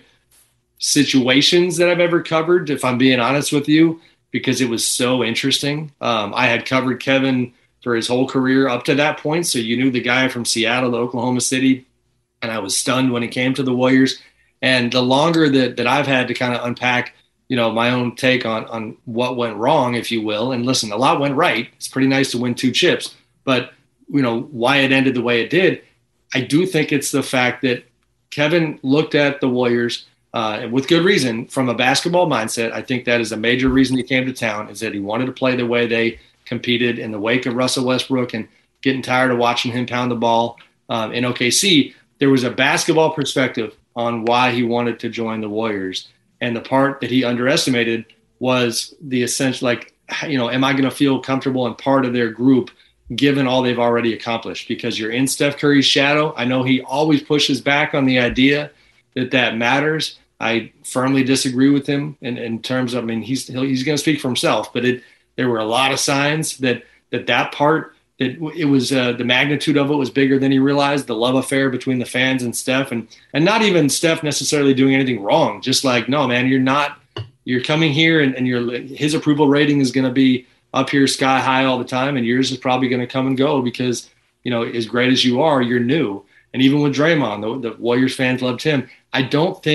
situations that I've ever covered, if I'm being honest with you, because it was so interesting. I had covered Kevin for his whole career up to that point, so you knew the guy from Seattle to Oklahoma City, and I was stunned when it came to the Warriors. And the longer that I've had to kind of unpack, my own take on what went wrong, if you will, and listen, a lot went right. It's pretty nice to win 2 chips, but why it ended the way it did, I do think it's the fact that Kevin looked at the Warriors with good reason from a basketball mindset. I think that is a major reason he came to town, is that he wanted to play the way they competed in the wake of Russell Westbrook and getting tired of watching him pound the ball in OKC. There was a basketball perspective on why he wanted to join the Warriors. And the part that he underestimated was the essential, am I going to feel comfortable and part of their group given all they've already accomplished? Because you're in Steph Curry's shadow. I know he always pushes back on the idea that matters. I firmly disagree with him in terms of, he's going to speak for himself, but there were a lot of signs that part, that it was the magnitude of it was bigger than he realized, the love affair between the fans and Steph, and not even Steph necessarily doing anything wrong. Just like, no, man, you're coming here and his approval rating is going to be up here sky high all the time, and yours is probably going to come and go because, as great as you are, you're new. And even with Draymond, the Warriors fans loved him. I don't think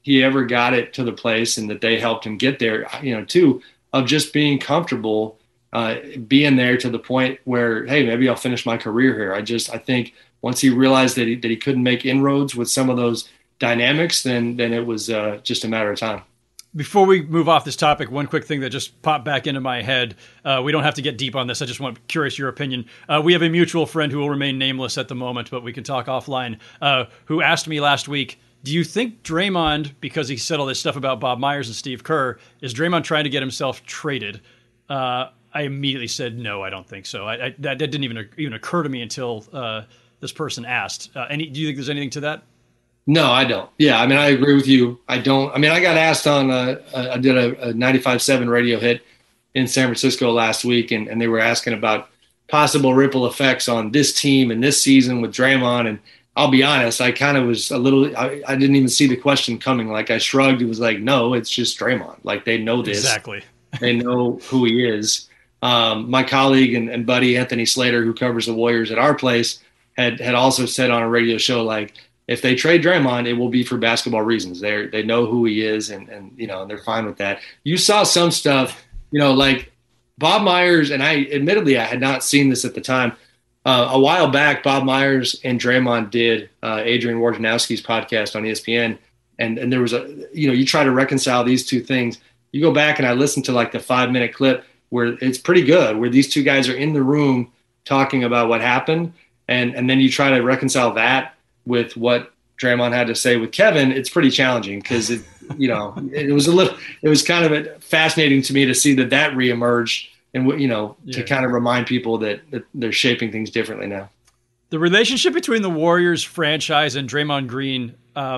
he ever got it to the place and that they helped him get there, too, of just being comfortable, being there to the point where, hey, maybe I'll finish my career here. I think once he realized that he couldn't make inroads with some of those dynamics, then it was just a matter of time. Before we move off this topic, one quick thing that just popped back into my head. We don't have to get deep on this. I just want curious your opinion. We have a mutual friend who will remain nameless at the moment, but we can talk offline, who asked me last week, do you think Draymond, because he said all this stuff about Bob Myers and Steve Kerr, is Draymond trying to get himself traded? I immediately said, no, I don't think so. That didn't even occur to me until this person asked. Do you think there's anything to that? No, I don't. Yeah, I mean, I agree with you. I don't. I mean, I got asked on I did a 95.7 radio hit in San Francisco last week, and they were asking about possible ripple effects on this team and this season with Draymond. And I'll be honest, I kind of was a little – I didn't even see the question coming. Like, I shrugged. It was like, no, it's just Draymond. Like, they know this. Exactly. They know who he is. My colleague and buddy Anthony Slater, who covers the Warriors at our place, had also said on a radio show, like, if they trade Draymond, it will be for basketball reasons. They know who he is, and they're fine with that. You saw some stuff, like Bob Myers, and I had not seen this at the time. A while back, Bob Myers and Draymond did Adrian Wojnarowski's podcast on ESPN, and there was you try to reconcile these two things. You go back and I listened to like the 5-minute clip where it's pretty good, where these two guys are in the room talking about what happened, and then you try to reconcile that with what Draymond had to say with Kevin. It's pretty challenging because it was kind of fascinating to me to see that reemerged and, to kind of remind people that they're shaping things differently now. The relationship between the Warriors franchise and Draymond Green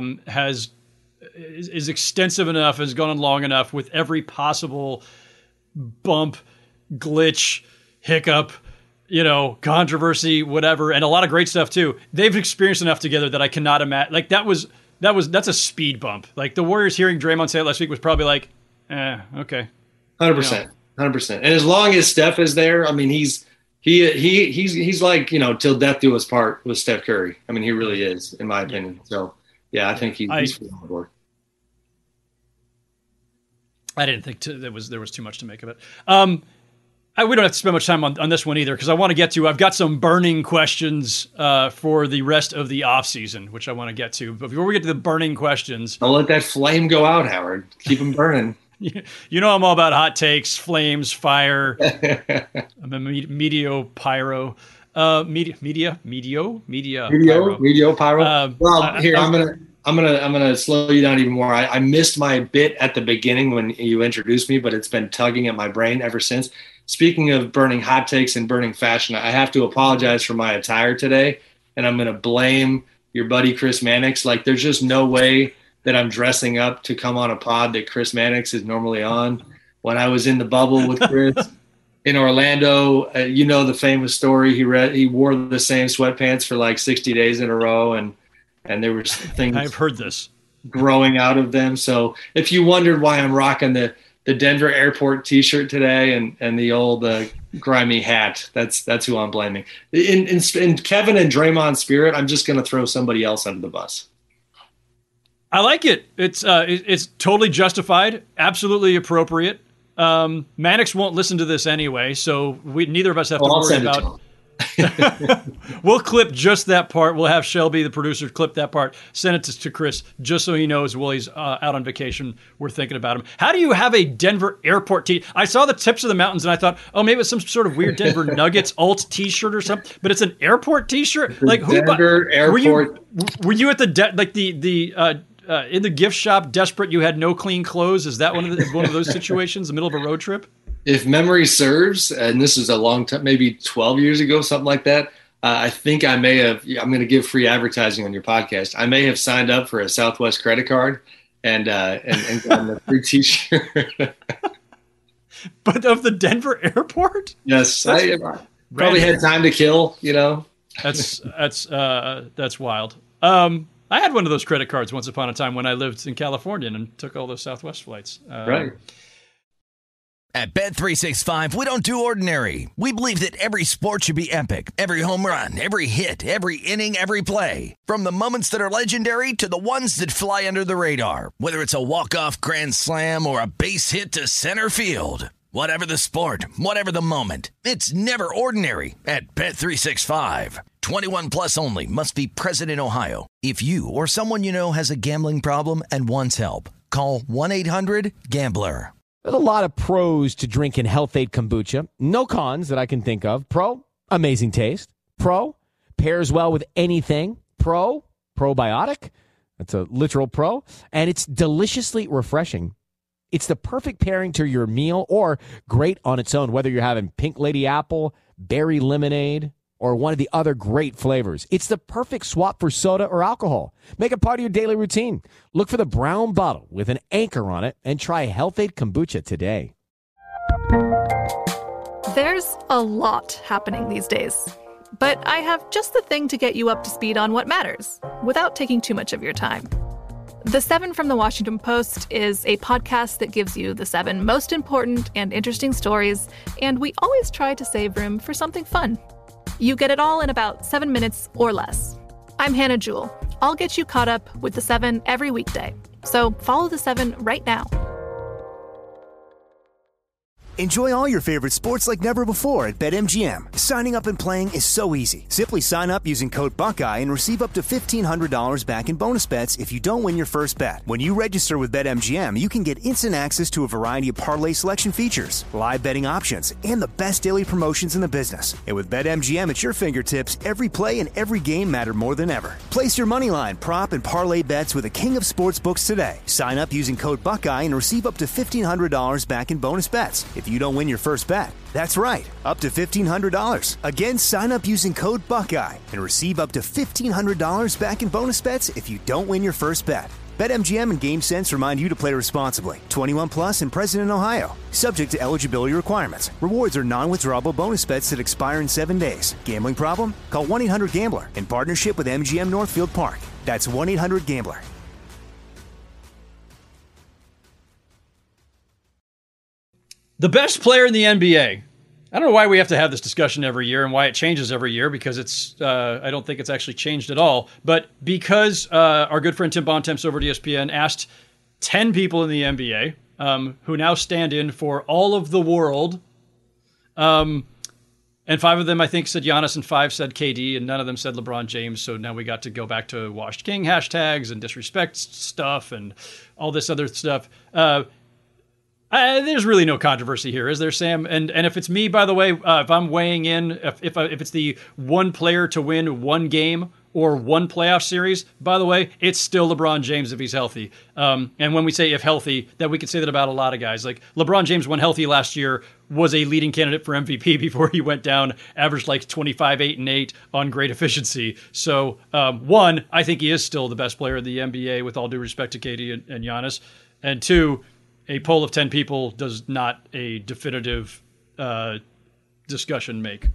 is extensive enough, has gone on long enough with every possible bump, glitch, hiccup, controversy, whatever, and a lot of great stuff too. They've experienced enough together that I cannot imagine. Like that's a speed bump. Like the Warriors hearing Draymond say it last week was probably like, okay, 100%. And as long as Steph is there, I mean, he's like till death do us part with Steph Curry. I mean, he really is, in my opinion. So yeah, I think he's on board. I didn't think there was too much to make of it. We don't have to spend much time on this one either because I want to get to – I've got some burning questions for the rest of the offseason, which I want to get to. But before we get to the burning questions – don't let that flame go out, Howard. Keep them burning. I'm all about hot takes, flames, fire. I'm a medio pyro. Medio pyro. I'm gonna slow you down even more. I missed my bit at the beginning when you introduced me, but it's been tugging at my brain ever since. Speaking of burning hot takes and burning fashion, I have to apologize for my attire today, and I'm going to blame your buddy Chris Mannix. Like, there's just no way that I'm dressing up to come on a pod that Chris Mannix is normally on. When I was in the bubble with Chris in Orlando, the famous story. He wore the same sweatpants for like 60 days in a row, and there was things I've heard this growing out of them. So if you wondered why I'm rocking the Denver Airport T-shirt today and the old grimy hat, that's who I'm blaming. In Kevin and Draymond's spirit, I'm just going to throw somebody else under the bus. I like it. It's totally justified, absolutely appropriate. Mannix won't listen to this anyway, so neither of us have to worry about. We'll clip just that part. We'll have Shelby, the producer, clip that part, send it to Chris, just so he knows while he's out on vacation, we're thinking about him. How do you have a Denver Airport tee? I saw the tips of the mountains and I thought, oh, maybe it's some sort of weird Denver Nuggets alt T-shirt or something. But it's an airport T-shirt. Like who? Denver Airport. Were you at the in the gift shop, desperate? You had no clean clothes. Is that one of those situations, in the middle of a road trip? If memory serves, and this is a long time, maybe 12 years ago, something like that, I think I may have, I'm going to give free advertising on your podcast. I may have signed up for a Southwest credit card and gotten a free T-shirt. But of the Denver Airport? Yes. I probably had time to kill, That's wild. I had one of those credit cards once upon a time when I lived in California and took all those Southwest flights. Right. At Bet365, we don't do ordinary. We believe that every sport should be epic. Every home run, every hit, every inning, every play. From the moments that are legendary to the ones that fly under the radar. Whether it's a walk-off grand slam or a base hit to center field. Whatever the sport, whatever the moment. It's never ordinary at Bet365. 21 plus only. Must be present in Ohio. If you or someone you know has a gambling problem and wants help, call 1-800-GAMBLER. There's a lot of pros to drinking Health-Ade Kombucha. No cons that I can think of. Pro, amazing taste. Pro, pairs well with anything. Pro, probiotic. That's a literal pro. And it's deliciously refreshing. It's the perfect pairing to your meal or great on its own, whether you're having Pink Lady Apple, Berry Lemonade, or one of the other great flavors. It's the perfect swap for soda or alcohol. Make it part of your daily routine. Look for the brown bottle with an anchor on it and try Health-Ade Kombucha today. There's a lot happening these days, but I have just the thing to get you up to speed on what matters without taking too much of your time. The 7 from the Washington Post is a podcast that gives you the 7 most important and interesting stories, and we always try to save room for something fun. You get it all in about 7 minutes or less. I'm Hannah Jewell. I'll get you caught up with the 7 every weekday. So follow the 7 right now. Enjoy all your favorite sports like never before at BetMGM. Signing up and playing is so easy. Simply sign up using code Buckeye and receive up to $1,500 back in bonus bets if you don't win your first bet. When you register with BetMGM, you can get instant access to a variety of parlay selection features, live betting options, and the best daily promotions in the business. And with BetMGM at your fingertips, every play and every game matter more than ever. Place your moneyline, prop, and parlay bets with the king of sportsbooks today. Sign up using code Buckeye and receive up to $1,500 back in bonus bets if you don't win your first bet. That's right, up to $1,500. Again, sign up using code Buckeye and receive up to $1,500 back in bonus bets if you don't win your first bet. BetMGM and GameSense remind you to play responsibly. 21 plus and present in Ohio. Subject to eligibility requirements. Rewards are non-withdrawable bonus bets that expire in 7 days. Gambling problem? Call 1-800-GAMBLER in partnership with MGM Northfield Park. That's 1-800-GAMBLER. The best player in the NBA. I don't know why we have to have this discussion every year and why it changes every year, because it's I don't think it's actually changed at all. But because our good friend Tim Bontemps over at ESPN asked 10 people in the NBA who now stand in for all of the world, and 5 of them, I think, said Giannis and 5 said KD, and none of them said LeBron James. So now we got to go back to Washed King hashtags and disrespect stuff and all this other stuff. There's really no controversy here, is there, Sam? And if it's me, by the way, if I'm weighing in, if it's the one player to win one game or one playoff series, by the way, it's still LeBron James if he's healthy. And when we say if healthy, that we could say that about a lot of guys. Like LeBron James, when healthy last year, was a leading candidate for MVP before he went down, averaged like 25, 8, and 8 on great efficiency. So, one, I think he is still the best player in the NBA, with all due respect to KD and Giannis. And 2, a poll of 10 people does not a definitive discussion make.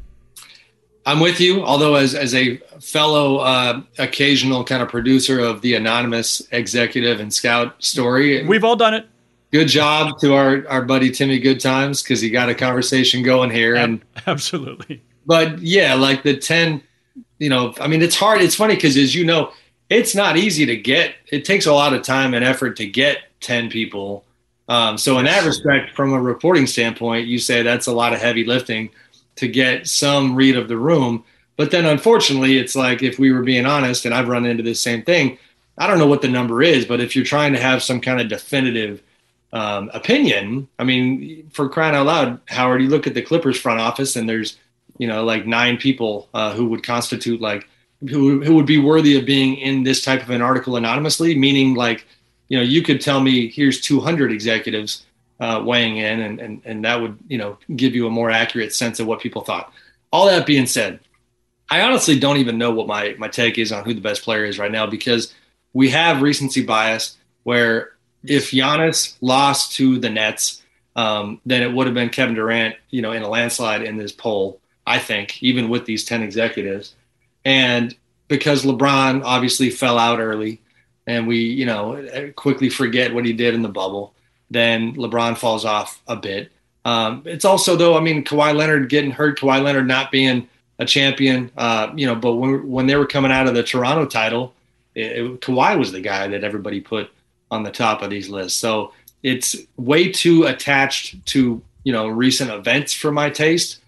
I'm with you, although as a fellow occasional kind of producer of the anonymous executive and scout story. We've all done it. Good job to our buddy Timmy Goodtimes, because he got a conversation going here. And absolutely. But yeah, like the 10, I mean, it's hard. It's funny because, as you know, it's not easy to get. It takes a lot of time and effort to get 10 people. So in that respect, from a reporting standpoint, you say that's a lot of heavy lifting to get some read of the room. But then unfortunately, it's like, if we were being honest, and I've run into this same thing, I don't know what the number is, but if you're trying to have some kind of definitive opinion, I mean, for crying out loud, Howard, you look at the Clippers front office and there's, like 9 people who would constitute who would be worthy of being in this type of an article anonymously, meaning like, you could tell me here's 200 executives weighing in, and that would, give you a more accurate sense of what people thought. All that being said, I honestly don't even know what my take is on who the best player is right now, because we have recency bias where if Giannis lost to the Nets, then it would have been Kevin Durant, in a landslide in this poll, I think, even with these 10 executives. And because LeBron obviously fell out early, and we, quickly forget what he did in the bubble, then LeBron falls off a bit. It's also, though, I mean, Kawhi Leonard getting hurt, Kawhi Leonard not being a champion, but when they were coming out of the Toronto title, Kawhi was the guy that everybody put on the top of these lists. So it's way too attached to, recent events for my taste.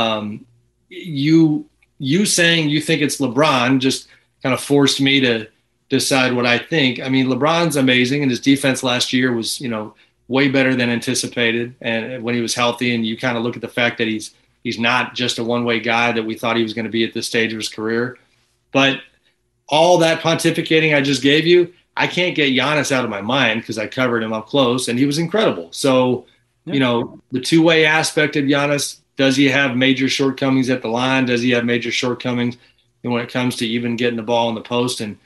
You saying you think it's LeBron just kind of forced me to decide what I think. I mean, LeBron's amazing, and his defense last year was, way better than anticipated. And when he was healthy, and you kind of look at the fact that he's not just a one-way guy that we thought he was going to be at this stage of his career. But all that pontificating I just gave you, I can't get Giannis out of my mind because I covered him up close, and he was incredible. So, the two-way aspect of Giannis, does he have major shortcomings at the line? Does he have major shortcomings when it comes to even getting the ball in the post? And,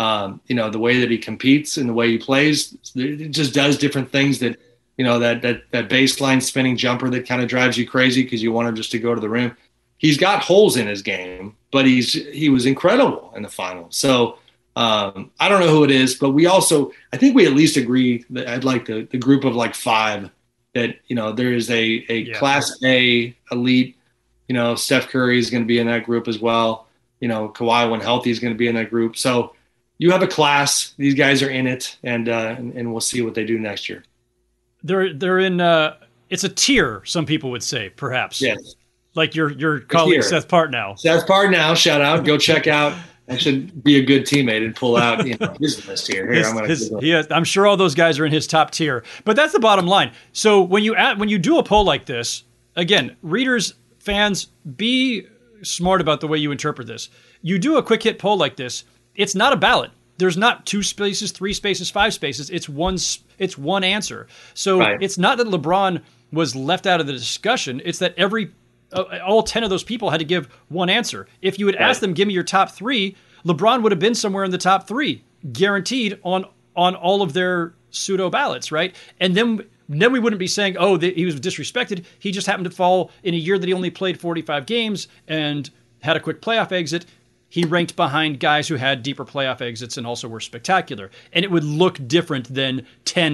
the way that he competes and the way he plays, it just does different things that, that baseline spinning jumper that kind of drives you crazy because you want him just to go to the rim. He's got holes in his game, but he was incredible in the final. So I don't know who it is, but I think we at least agree that I'd like the group of like five that, there is a class A elite, Steph Curry is going to be in that group as well. Kawhi, when healthy, is going to be in that group. So you have a class, these guys are in it, and we'll see what they do next year. They're in it's a tier, some people would say, perhaps. Yes. Like your colleague Seth Partnow. Seth Partnow, shout out. Go check out. I should be a good teammate and pull out his list here. I'm sure all those guys are in his top tier. But that's the bottom line. So when you do a poll like this, again, readers, fans, be smart about the way you interpret this. You do a quick hit poll like this, it's not a ballot. There's not 2 spaces, 3 spaces, 5 spaces. It's one answer. So It's not that LeBron was left out of the discussion. It's that all 10 of those people had to give one answer. If you had asked them, give me your top 3, LeBron would have been somewhere in the top 3, guaranteed on all of their pseudo ballots, right? And then we wouldn't be saying, he was disrespected. He just happened to fall in a year that he only played 45 games and had a quick playoff exit. He ranked behind guys who had deeper playoff exits and also were spectacular. And it would look different than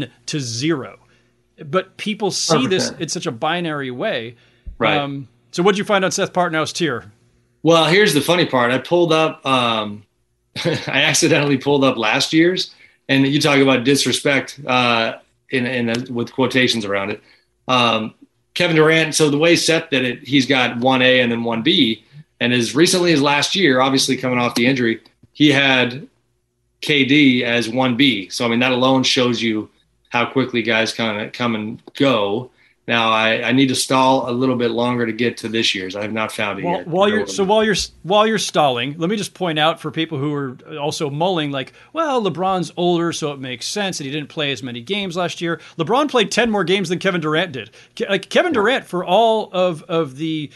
10-0. But people see 100%. This in such a binary way. Right. So what did you find on Seth Partnow's tier? Well, here's the funny part. I pulled up, I accidentally pulled up last year's, and you talk about disrespect with quotations around it. Kevin Durant, so the way Seth did it, he's got 1A and then 1B. And as recently as last year, obviously coming off the injury, he had KD as 1B. So, I mean, that alone shows you how quickly guys kind of come and go. Now, I need to stall a little bit longer to get to this year's. I have not found it yet. While you're stalling, let me just point out for people who are also mulling, like, well, LeBron's older, so it makes sense that he didn't play as many games last year. LeBron played 10 more games than Kevin Durant did. Kevin Durant, for all of the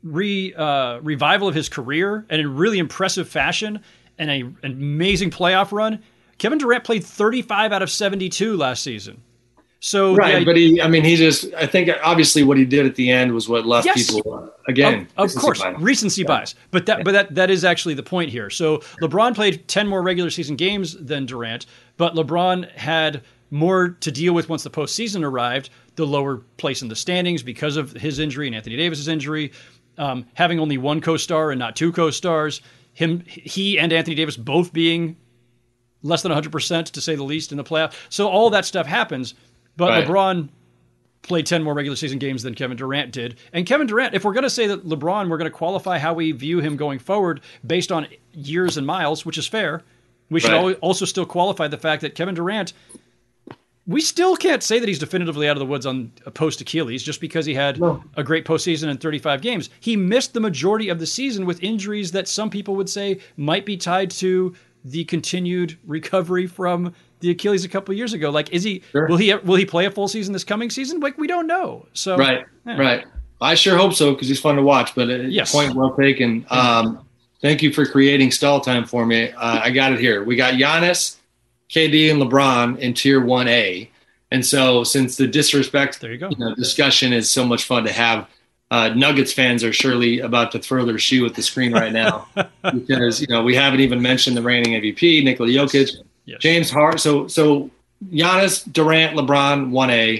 revival of his career and in really impressive fashion and an amazing playoff run, Kevin Durant played 35 out of 72 last season. So right, but I think obviously what he did at the end was what left people again. Of course, recency bias. But that is actually the point here. So LeBron played 10 more regular season games than Durant, but LeBron had more to deal with once the postseason arrived, the lower place in the standings because of his injury and Anthony Davis's injury, having only one co-star and not 2 co-stars, he and Anthony Davis both being less than 100% to say the least in the playoff. So all that stuff happens. But LeBron played 10 more regular season games than Kevin Durant did. And Kevin Durant, if we're going to say that LeBron, we're going to qualify how we view him going forward based on years and miles, which is fair, we should also still qualify the fact that Kevin Durant, we still can't say that he's definitively out of the woods on a post-Achilles just because he had a great postseason in 35 games. He missed the majority of the season with injuries that some people would say might be tied to the continued recovery from the Achilles a couple of years ago. Like, is he? Sure. Will he play a full season this coming season? Like, we don't know. So right. I sure hope so because he's fun to watch. But point well taken. Thank you for creating stall time for me. I got it here. We got Giannis, KD, and LeBron in tier 1A. And so, since the disrespect discussion is so much fun to have, Nuggets fans are surely about to throw their shoe at the screen right now because we haven't even mentioned the reigning MVP, Nikola Jokic. Yes. James Harden. So Giannis, Durant, LeBron, 1A,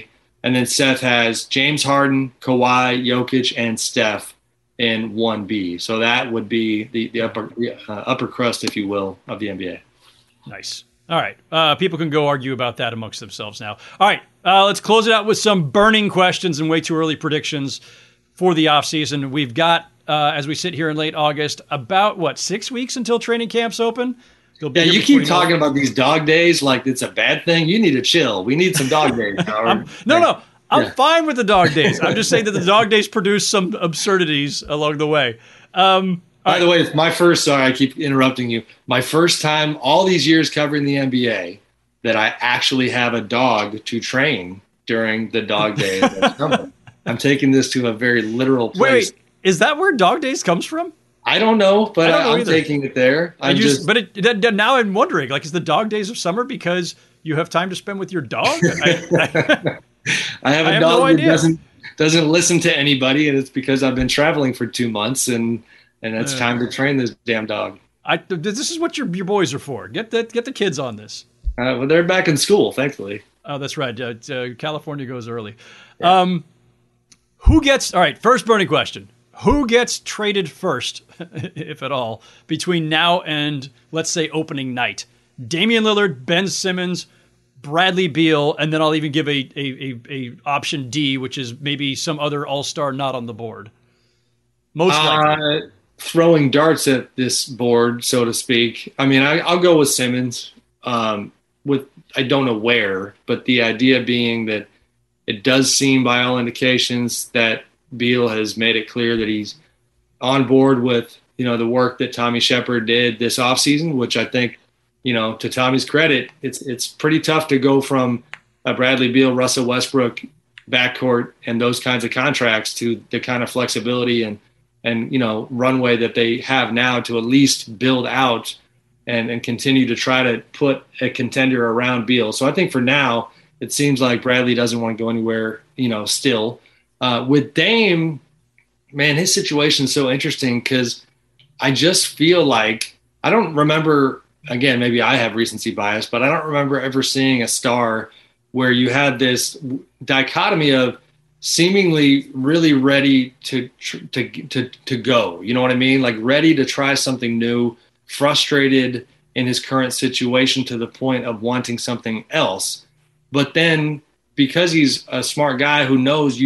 And then Seth has James Harden, Kawhi, Jokic, and Steph in 1B. So that would be the upper crust, if you will, of the NBA. Nice. All right. People can go argue about that amongst themselves now. All right. Let's close it out with some burning questions and way too early predictions for the offseason. We've got, as we sit here in late August, about, 6 weeks until training camps open? Yeah, you keep talking about these dog days like it's a bad thing. You need to chill. We need some dog days. I'm fine with the dog days. I'm just saying that the dog days produce some absurdities along the way. By the way, it's my first, sorry, I keep interrupting you. My first time all these years covering the NBA that I actually have a dog to train during the dog days. I'm taking this to a very literal place. Wait, is that where dog days comes from? I don't know, but I'm taking it there. Now I'm wondering, is the dog days of summer because you have time to spend with your dog? I have a dog that doesn't listen to anybody, and it's because I've been traveling for 2 months, and it's time to train this damn dog. This is what your boys are for. Get the kids on this. Well, they're back in school, thankfully. Oh, that's right. California goes early. Yeah. All right, first burning question. Who gets traded first, if at all, between now and, let's say, opening night? Damian Lillard, Ben Simmons, Bradley Beal, and then I'll even give a option D, which is maybe some other all-star not on the board. Most likely. Throwing darts at this board, so to speak. I mean, I'll go with Simmons. I don't know where, but the idea being that it does seem by all indications that Beal has made it clear that he's on board with, the work that Tommy Shepard did this offseason, which I think, to Tommy's credit, it's pretty tough to go from a Bradley Beal, Russell Westbrook backcourt and those kinds of contracts to the kind of flexibility and runway that they have now to at least build out and continue to try to put a contender around Beal. So I think for now, it seems like Bradley doesn't want to go anywhere, still. With Dame, man, his situation is so interesting because I just feel like I don't remember, again, maybe I have recency bias, but I don't remember ever seeing a star where you had this dichotomy of seemingly really ready to go. You know what I mean? Like ready to try something new, frustrated in his current situation to the point of wanting something else. But then because he's a smart guy who knows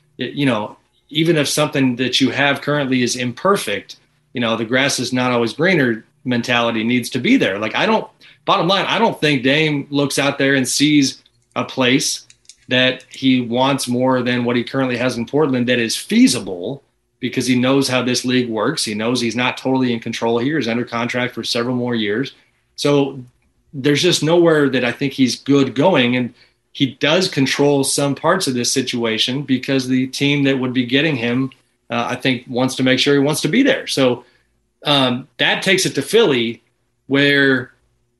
even if something that you have currently is imperfect, the grass is not always greener mentality needs to be there. Bottom line, I don't think Dame looks out there and sees a place that he wants more than what he currently has in Portland that is feasible because he knows how this league works. He knows he's not totally in control here. He's under contract for several more years. So there's just nowhere that I think he's good going. And he does control some parts of this situation because the team that would be getting him, I think, wants to make sure he wants to be there. So that takes it to Philly where,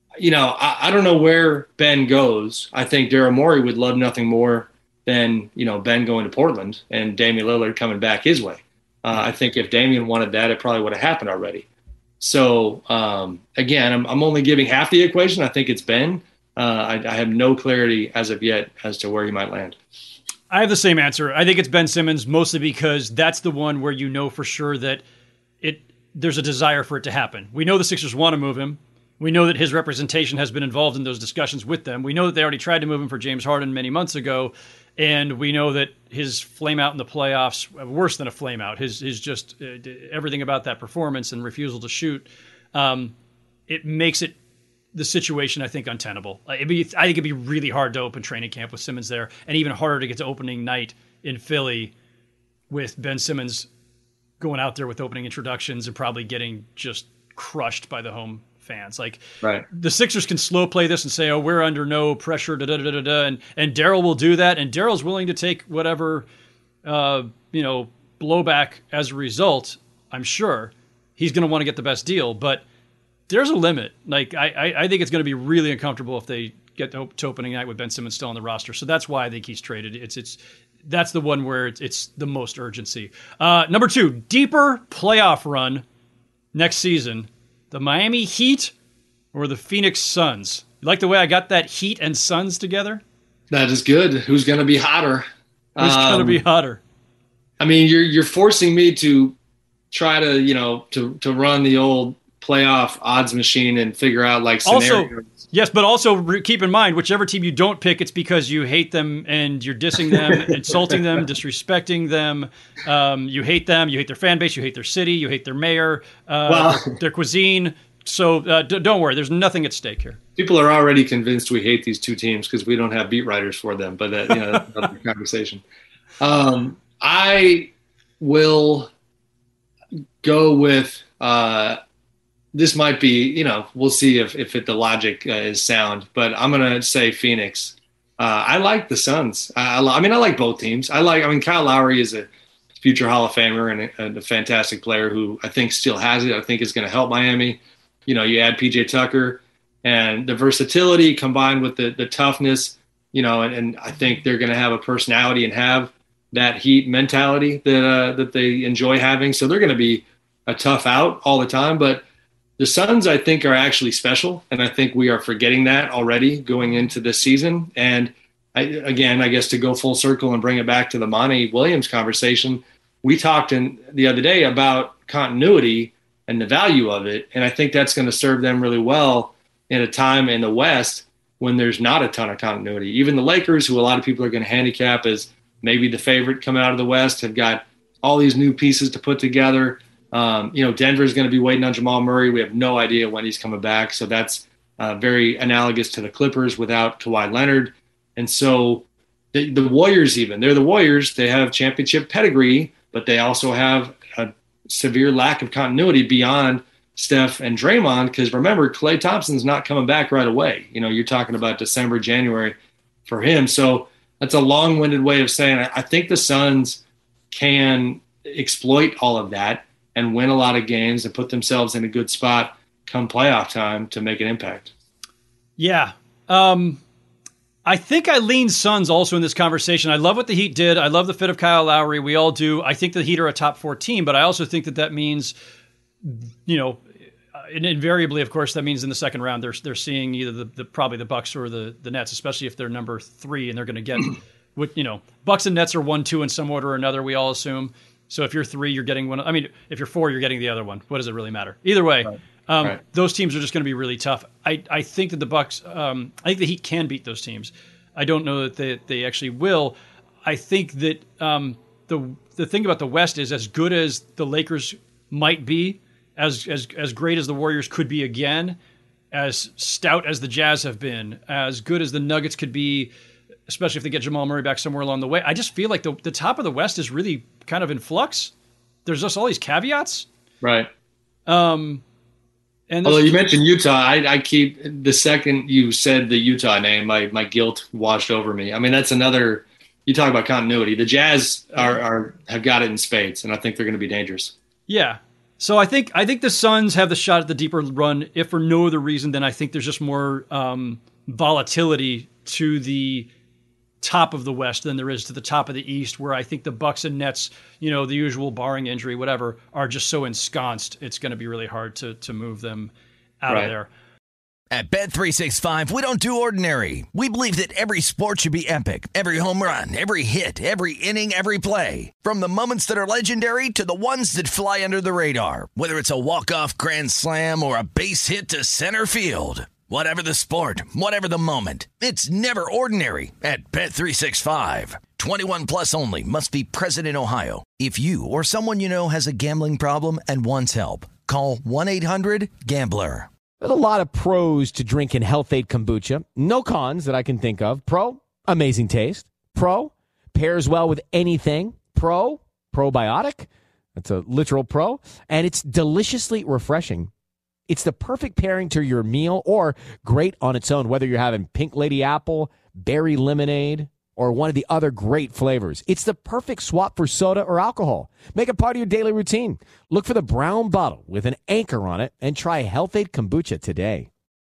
I don't know where Ben goes. I think Daryl Morey would love nothing more than, Ben going to Portland and Damian Lillard coming back his way. I think if Damian wanted that, it probably would have happened already. So, again, I'm only giving half the equation. I think it's Ben. I have no clarity as of yet as to where he might land. I have the same answer. I think it's Ben Simmons, mostly because that's the one where you know for sure that there's a desire for it to happen. We know the Sixers want to move him. We know that his representation has been involved in those discussions with them. We know that they already tried to move him for James Harden many months ago, and we know that his flame out in the playoffs, worse than a flame out, his just everything about that performance and refusal to shoot, it makes it the situation, I think, untenable. I think it'd be really hard to open training camp with Simmons there, and even harder to get to opening night in Philly with Ben Simmons going out there with opening introductions and probably getting just crushed by the home fans. Right. The Sixers can slow play this and say, "Oh, we're under no pressure," and Daryl will do that, and Daryl's willing to take whatever blowback as a result. I'm sure he's going to want to get the best deal, but there's a limit. I think it's going to be really uncomfortable if they get to opening night with Ben Simmons still on the roster. So that's why I think he's traded. That's the one where it's the most urgency. Number 2, deeper playoff run next season. The Miami Heat or the Phoenix Suns? You like the way I got that Heat and Suns together? That is good. Who's going to be hotter? Who's going to be hotter? I mean, you're forcing me to try to, to run the old playoff odds machine and figure out like scenarios. Also, yes, but also keep in mind, whichever team you don't pick, it's because you hate them and you're dissing them, insulting them, disrespecting them. You hate them. You hate their fan base. You hate their city. You hate their mayor, their cuisine. So don't worry. There's nothing at stake here. People are already convinced we hate these two teams because we don't have beat writers for them. But that's another conversation. I will go with this might be, we'll see if the logic is sound, but I'm going to say Phoenix. I like the Suns. I like both teams. Kyle Lowry is a future Hall of Famer and a fantastic player who I think still has it. I think is going to help Miami. You add PJ Tucker and the versatility combined with the toughness, and I think they're going to have a personality and have that Heat mentality that they enjoy having. So they're going to be a tough out all the time, but the Suns, I think, are actually special, and I think we are forgetting that already going into this season. And I guess to go full circle and bring it back to the Monty Williams conversation, we talked the other day about continuity and the value of it, and I think that's going to serve them really well in a time in the West when there's not a ton of continuity. Even the Lakers, who a lot of people are going to handicap as maybe the favorite coming out of the West, have got all these new pieces to put together. Denver's going to be waiting on Jamal Murray. We have no idea when he's coming back. So that's very analogous to the Clippers without Kawhi Leonard. And so the Warriors they're the Warriors. They have championship pedigree, but they also have a severe lack of continuity beyond Steph and Draymond. Because remember, Klay Thompson's not coming back right away. You're talking about December, January for him. So that's a long-winded way of saying I think the Suns can exploit all of that and win a lot of games and put themselves in a good spot come playoff time to make an impact. Yeah. I think I lean Suns also in this conversation. I love what the Heat did. I love the fit of Kyle Lowry. We all do. I think the Heat are a top 4 team, but I also think that means, and invariably, of course, that means in the second round they're seeing either probably the Bucks or the Nets, especially if they're number 3 and they're going to get Bucks and Nets are 1, 2 in some order or another, we all assume. So if you're 3, you're getting one. I mean, if you're 4, you're getting the other one. What does it really matter? Either way, right. Those teams are just going to be really tough. I think that the Bucks, I think the Heat can beat those teams. I don't know that they actually will. I think that the thing about the West is as good as the Lakers might be, as great as the Warriors could be again, as stout as the Jazz have been, as good as the Nuggets could be, especially if they get Jamal Murray back somewhere along the way. I just feel like the top of the West is really kind of in flux. There's just all these caveats. Right. And although you mentioned Utah, I keep the second you said the Utah name, my guilt washed over me. I mean, that's another. You talk about continuity. The Jazz have got it in spades, and I think they're going to be dangerous. Yeah. So I think the Suns have the shot at the deeper run, if for no other reason than I think there's just more volatility to the top of the West than there is to the top of the East, where I think the Bucks and Nets, the usual barring injury, whatever, are just so ensconced. It's going to be really hard to move them out of there. At Bet365, we don't do ordinary. We believe that every sport should be epic. Every home run, every hit, every inning, every play. From the moments that are legendary to the ones that fly under the radar. Whether it's a walk-off grand slam or a base hit to center field. Whatever the sport, whatever the moment, it's never ordinary at Bet365. 21 plus only. Must be present in Ohio. If you or someone you know has a gambling problem and wants help, call 1-800-GAMBLER. There's a lot of pros to drinking Health-Ade Kombucha. No cons that I can think of. Pro, amazing taste. Pro, pairs well with anything. Pro, probiotic. That's a literal pro. And it's deliciously refreshing. It's the perfect pairing to your meal or great on its own, whether you're having Pink Lady Apple, Berry Lemonade, or one of the other great flavors. It's the perfect swap for soda or alcohol. Make it part of your daily routine. Look for the brown bottle with an anchor on it and try Health-Ade Kombucha today.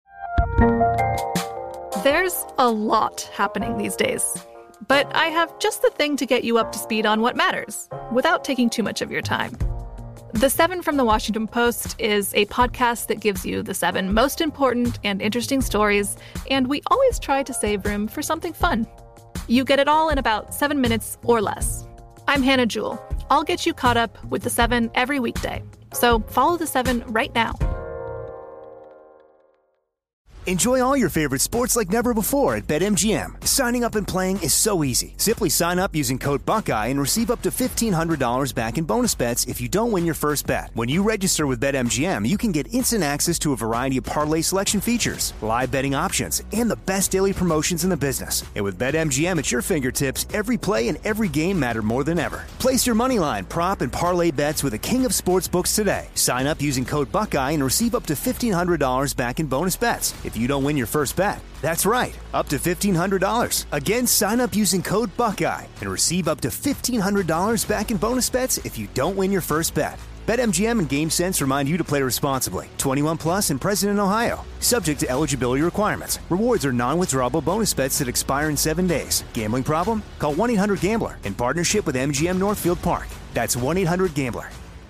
There's a lot happening these days, but I have just the thing to get you up to speed on what matters without taking too much of your time. The 7 from the Washington Post is a podcast that gives you the 7 most important and interesting stories, and we always try to save room for something fun. You get it all in about 7 minutes or less. I'm Hannah Jewell. I'll get you caught up with The 7 every weekday. So follow The 7 right now. Enjoy all your favorite sports like never before at BetMGM. Signing up and playing is so easy. Simply sign up using code Buckeye and receive up to $1,500 back in bonus bets if you don't win your first bet. When you register with BetMGM, you can get instant access to a variety of parlay selection features, live betting options, and the best daily promotions in the business. And with BetMGM at your fingertips, every play and every game matter more than ever. Place your moneyline, prop, and parlay bets with the king of sportsbooks today. Sign up using code Buckeye and receive up to $1,500 back in bonus bets if you don't win your first bet. That's right, up to $1,500. Again, sign up using code Buckeye and receive up to $1,500 back in bonus bets if you don't win your first bet. BetMGM and GameSense remind you to play responsibly. 21 plus and present in Ohio. Subject to eligibility requirements. Rewards are non-withdrawable bonus bets that expire in 7 days. Gambling problem? Call 1-800-GAMBLER in partnership with MGM Northfield Park. That's 1-800-GAMBLER.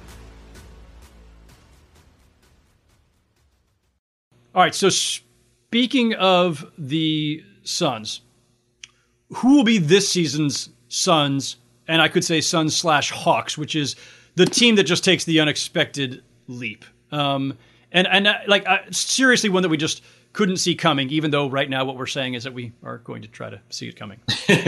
All right, so speaking of the Suns, who will be this season's Suns, and I could say Suns/Hawks, which is the team that just takes the unexpected leap? Seriously, one that we just couldn't see coming, even though right now what we're saying is that we are going to try to see it coming.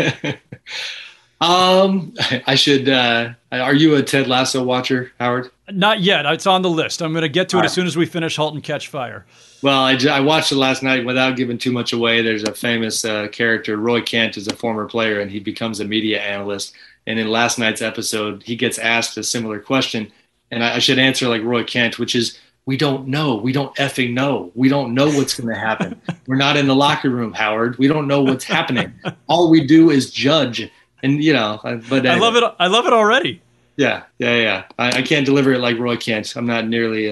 I should, are you a Ted Lasso watcher, Howard? Not yet. It's on the list. I'm going to get to it as soon as we finish *Halt and Catch Fire*. Well, I watched it last night without giving too much away. There's a famous character, Roy Kent, is a former player, and he becomes a media analyst. And in last night's episode, he gets asked a similar question. And I should answer like Roy Kent, which is, we don't know. We don't effing know. We don't know what's going to happen. We're not in the locker room, Howard. We don't know what's happening. All we do is judge. And, but I love it. I love it already. Yeah. I can't deliver it like Roy Kent. I'm not nearly,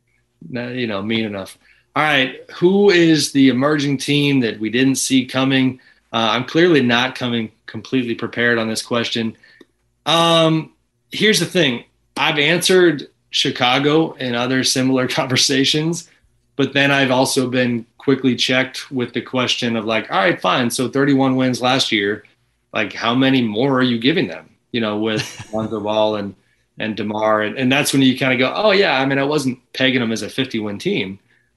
mean enough. All right. Who is the emerging team that we didn't see coming? I'm clearly not coming completely prepared on this question. Here's the thing. I've answered Chicago in other similar conversations, but then I've also been quickly checked with the question of like, all right, fine. So 31 wins last year. Like, how many more are you giving them, with Lonzo Ball and DeMar? And that's when you kind of go, oh, yeah, I mean, I wasn't pegging them as a 50-win team.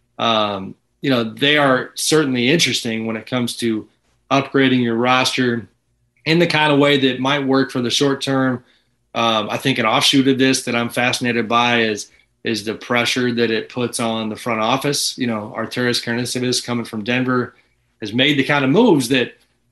They are certainly interesting when it comes to upgrading your roster in the kind of way that might work for the short term. I think an offshoot of this that I'm fascinated by is the pressure that it puts on the front office. Arturas Karnisovas coming from Denver has made the kind of moves that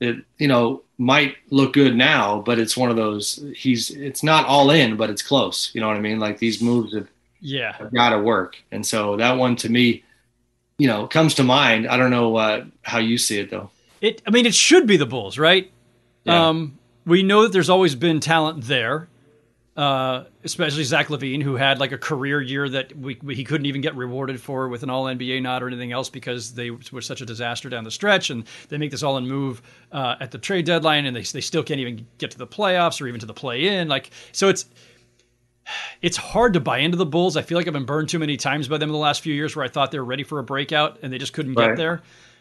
might look good now, but it's one of those, it's not all in, but it's close. You know what I mean? Like, these moves have got to work. And so that one to me, comes to mind. I don't know how you see it though. It should be the Bulls, right? Yeah. We know that there's always been talent there, especially Zach LaVine, who had like a career year that he couldn't even get rewarded for with an All-NBA nod or anything else because they were such a disaster down the stretch, and they make this all-in move at the trade deadline, and they still can't even get to the playoffs or even to the play-in. So it's hard to buy into the Bulls. I feel like I've been burned too many times by them in the last few years where I thought they were ready for a breakout and they just couldn't get there.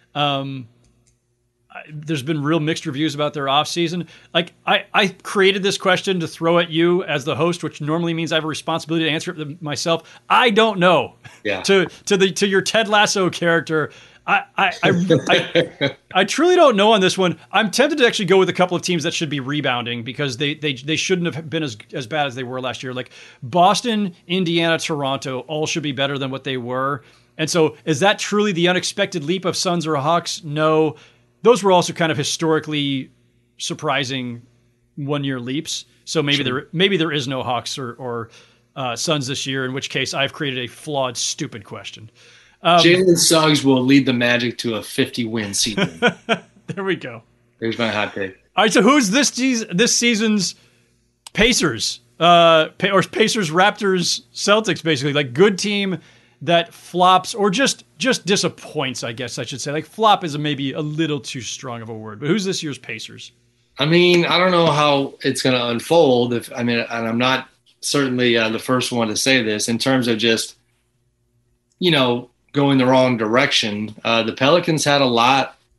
There's been real mixed reviews about their offseason. Like, I created this question to throw at you as the host, which normally means I have a responsibility to answer it myself. I don't know. Yeah. To your Ted Lasso character, I truly don't know on this one. I'm tempted to actually go with a couple of teams that should be rebounding because they shouldn't have been as bad as they were last year. Like Boston, Indiana, Toronto, all should be better than what they were. And so is that truly the unexpected leap of Suns or Hawks? No. Those were also kind of historically surprising one-year leaps. So maybe there is no Hawks or Suns this year, in which case I've created a flawed, stupid question. Jalen Suggs will lead the Magic to a 50-win season. There we go. There's my hot take. All right, so who's this season's Pacers? Or Pacers, Raptors, Celtics, basically. Like, good team that flops or just disappoints, I guess I should say. Like, flop is maybe a little too strong of a word. But who's this year's Pacers? I mean, I don't know how it's going to unfold. And I'm not certainly the first one to say this in terms of just, going the wrong direction. The Pelicans had a lot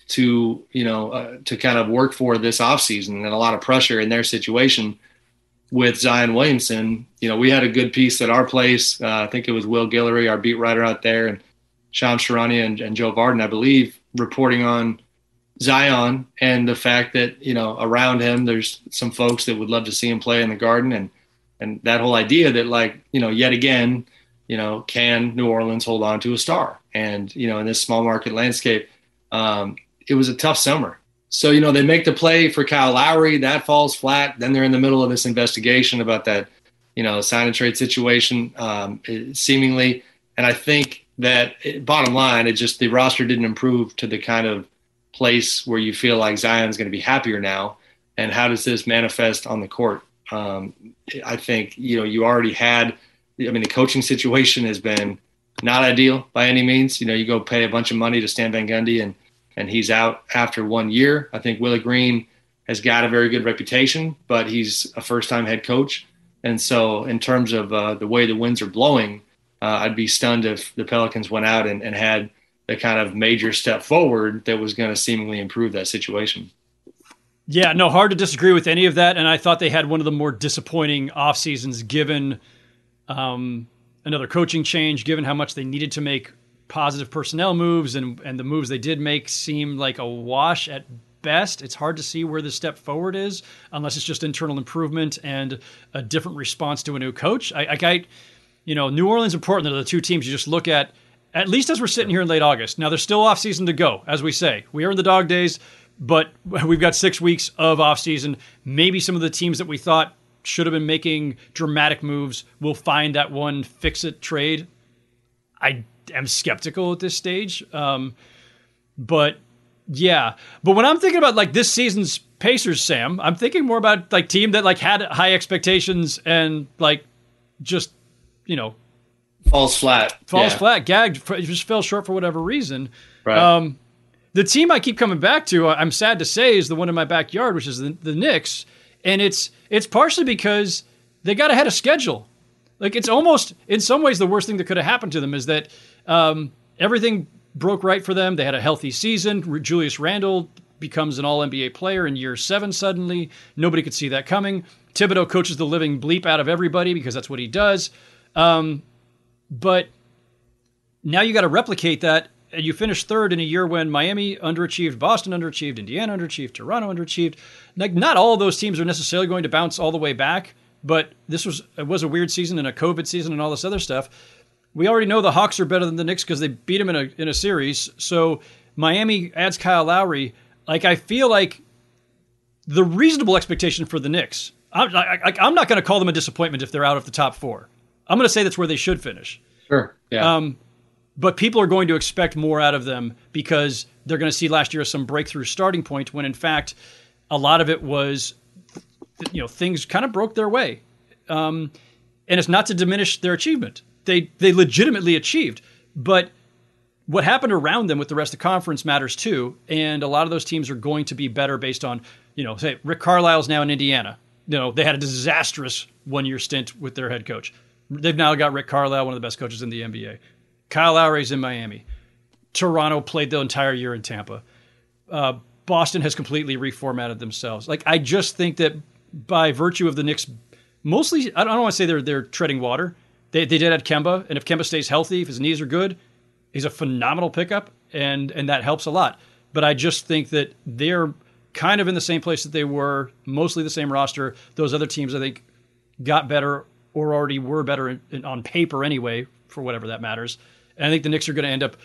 to kind of work for this offseason, and a lot of pressure in their situation with Zion Williamson. We had a good piece at our place. I think it was Will Guillory, our beat writer out there, and Sean Sharania and Joe Varden, I believe, reporting on Zion and the fact that, around him, there's some folks that would love to see him play in the Garden, and that whole idea that, yet again, can New Orleans hold on to a star? And, in this small market landscape, it was a tough summer. So, they make the play for Kyle Lowry, that falls flat. Then they're in the middle of this investigation about that, sign and trade situation, seemingly. And I think that bottom line, the roster didn't improve to the kind of place where you feel like Zion's going to be happier now. And how does this manifest on the court? I think, you already had, the coaching situation has been not ideal by any means. You go pay a bunch of money to Stan Van Gundy and he's out after 1 year. I think Willie Green has got a very good reputation, but he's a first-time head coach. And so in terms of the way the winds are blowing, I'd be stunned if the Pelicans went out and had the kind of major step forward that was going to seemingly improve that situation. Yeah, no, hard to disagree with any of that. And I thought they had one of the more disappointing off seasons given another coaching change, given how much they needed to make positive personnel moves, and the moves they did make seemed like a wash at best. It's hard to see where the step forward is unless it's just internal improvement and a different response to a new coach. New Orleans and Portland are the two teams you just look at least as we're sitting here in late August. Now, there's still off season to go, as we say. We are in the dog days, but we've got 6 weeks of off season. Maybe some of the teams that we thought should have been making dramatic moves will find that one fix-it trade. I am skeptical at this stage. But when I'm thinking about this season's Pacers, Sam, I'm thinking more about team that had high expectations and just, falls flat, gagged, just fell short for whatever reason. Right. The team I keep coming back to, I'm sad to say, is the one in my backyard, which is the Knicks. And it's partially because they got ahead of schedule. It's almost, in some ways, the worst thing that could have happened to them is that everything broke right for them. They had a healthy season. Julius Randle becomes an all-NBA player in year 7 suddenly. Nobody could see that coming. Thibodeau coaches the living bleep out of everybody because that's what he does. But now you got to replicate that, and you finish third in a year when Miami underachieved, Boston underachieved, Indiana underachieved, Toronto underachieved. Not all of those teams are necessarily going to bounce all the way back, but it was a weird season and a COVID season and all this other stuff. We already know the Hawks are better than the Knicks because they beat them in a series. So Miami adds Kyle Lowry. I feel like the reasonable expectation for the Knicks, I'm not going to call them a disappointment if they're out of the top 4. I'm going to say that's where they should finish. Sure. Yeah. But people are going to expect more out of them because they're going to see last year as some breakthrough starting point when, in fact, a lot of it was, things kind of broke their way. And it's not to diminish their achievement. They legitimately achieved. But what happened around them with the rest of the conference matters too. And a lot of those teams are going to be better based on, say, Rick Carlisle's now in Indiana. They had a disastrous 1-year stint with their head coach. They've now got Rick Carlisle, one of the best coaches in the NBA. Kyle Lowry's in Miami. Toronto played the entire year in Tampa. Boston has completely reformatted themselves. I just think that by virtue of the Knicks, mostly, I don't want to say they're treading water. They did add Kemba, and if Kemba stays healthy, if his knees are good, he's a phenomenal pickup, and that helps a lot. But I just think that they're kind of in the same place that they were, mostly the same roster. Those other teams, I think, got better or already were better on paper anyway, for whatever that matters. And I think the Knicks are going to end up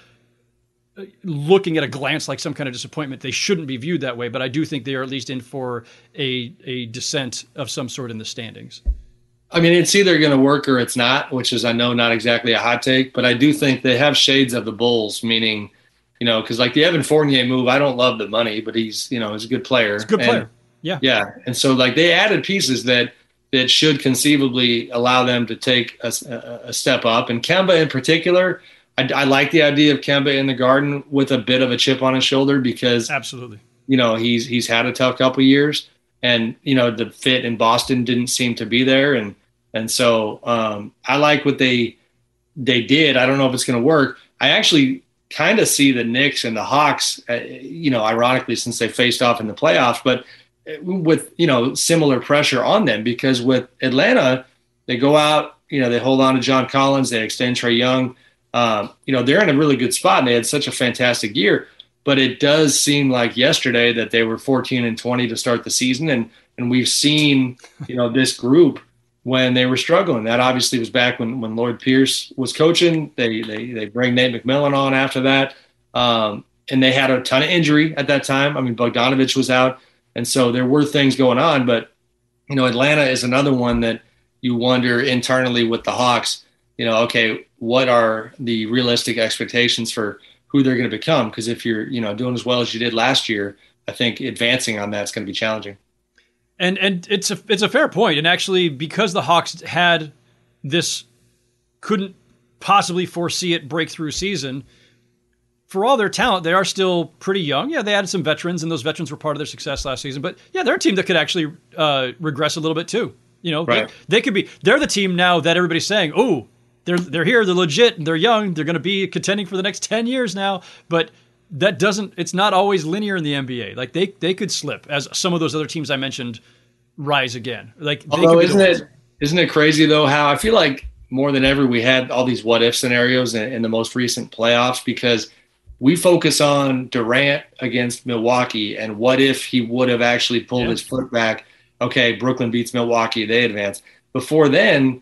looking at a glance like some kind of disappointment. They shouldn't be viewed that way, but I do think they are at least in for a descent of some sort in the standings. It's either going to work or it's not, which is, I know, not exactly a hot take, but I do think they have shades of the Bulls, meaning, because the Evan Fournier move, I don't love the money, but he's a good player. He's a good player. Yeah. Yeah. And so they added pieces that should conceivably allow them to take a step up. And Kemba in particular, I like the idea of Kemba in the Garden with a bit of a chip on his shoulder because absolutely, he's had a tough couple of years, and the fit in Boston didn't seem to be there, and so I like what they did. I don't know if it's going to work. I actually kind of see the Knicks and the Hawks, ironically, since they faced off in the playoffs, but with, similar pressure on them, because with Atlanta, they go out, they hold on to John Collins, they extend Trae Young. They're in a really good spot, and they had such a fantastic year. But it does seem like yesterday that they were 14-20 to start the season, and we've seen, this group when they were struggling. That obviously was back when Lloyd Pierce was coaching. They bring Nate McMillan on after that, and they had a ton of injury at that time. I mean, Bogdanovich was out, and so there were things going on. But Atlanta is another one that you wonder internally with the Hawks. Okay, what are the realistic expectations for who they're going to become? Because if you're doing as well as you did last year, I think advancing on that's going to be challenging. And it's a fair point. And actually, because the Hawks had this couldn't possibly foresee it breakthrough season, for all their talent, they are still pretty young. Yeah, they added some veterans, and those veterans were part of their success last season. But yeah, they're a team that could actually regress a little bit too. Right. They could be. They're the team now that everybody's saying, oh, they're here, they're legit, and they're young. They're going to be contending for the next 10 years now. But it's not always linear in the NBA. Like they could slip as some of those other teams I mentioned rise again. Although isn't it crazy though how I feel like more than ever we had all these what if scenarios in the most recent playoffs, because we focus on Durant against Milwaukee and what if he would have actually pulled his foot back. Okay, Brooklyn beats Milwaukee, they advance. Before then,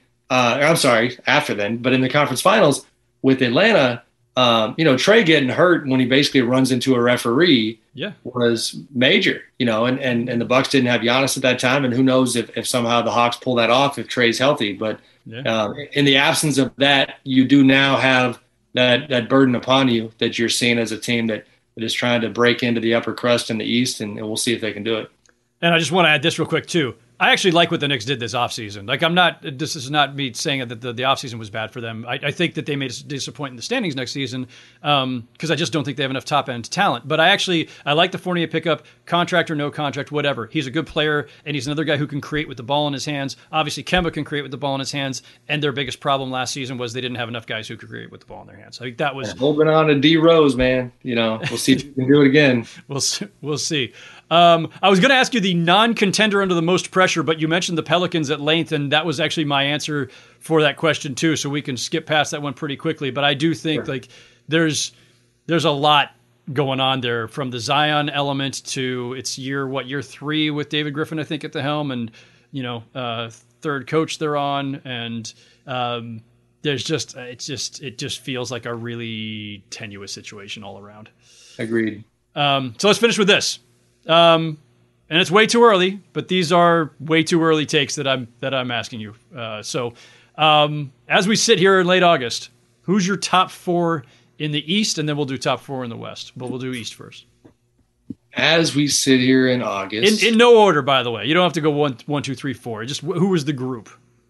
after then, but in the conference finals with Atlanta, Trae getting hurt when he basically runs into a referee was major, and the Bucks didn't have Giannis at that time. And who knows if somehow the Hawks pull that off if Trae's healthy. But in the absence of that, you do now have that burden upon you that you're seeing as a team that is trying to break into the upper crust in the East, and we'll see if they can do it. And I just want to add this real quick too. I actually like what the Knicks did this offseason. This is not me saying that the offseason was bad for them. I think that they may disappoint in the standings next season because I just don't think they have enough top-end talent. But I like the Fournier pickup, contract or no contract, whatever. He's a good player, and he's another guy who can create with the ball in his hands. Obviously, Kemba can create with the ball in his hands, and their biggest problem last season was they didn't have enough guys who could create with the ball in their hands. I think that was... Holding on to D. Rose, man. We'll see if you can do it again. We'll see. I was going to ask you the non-contender under the most pressure, but you mentioned the Pelicans at length, and that was actually my answer for that question too. So we can skip past that one pretty quickly. But I do think there's a lot going on there, from the Zion element to it's year 3 with David Griffin, I think, at the helm, and third coach they're on, and it just feels like a really tenuous situation all around. Agreed. So let's finish with this. And it's way too early, but these are way too early takes that I'm asking you. So as we sit here in late August, who's your top 4 in the East? And then we'll do top 4 in the West, but we'll do East first. As we sit here in August, in no order, by the way, you don't have to go 1, 2, 3, 4. Just who was the group?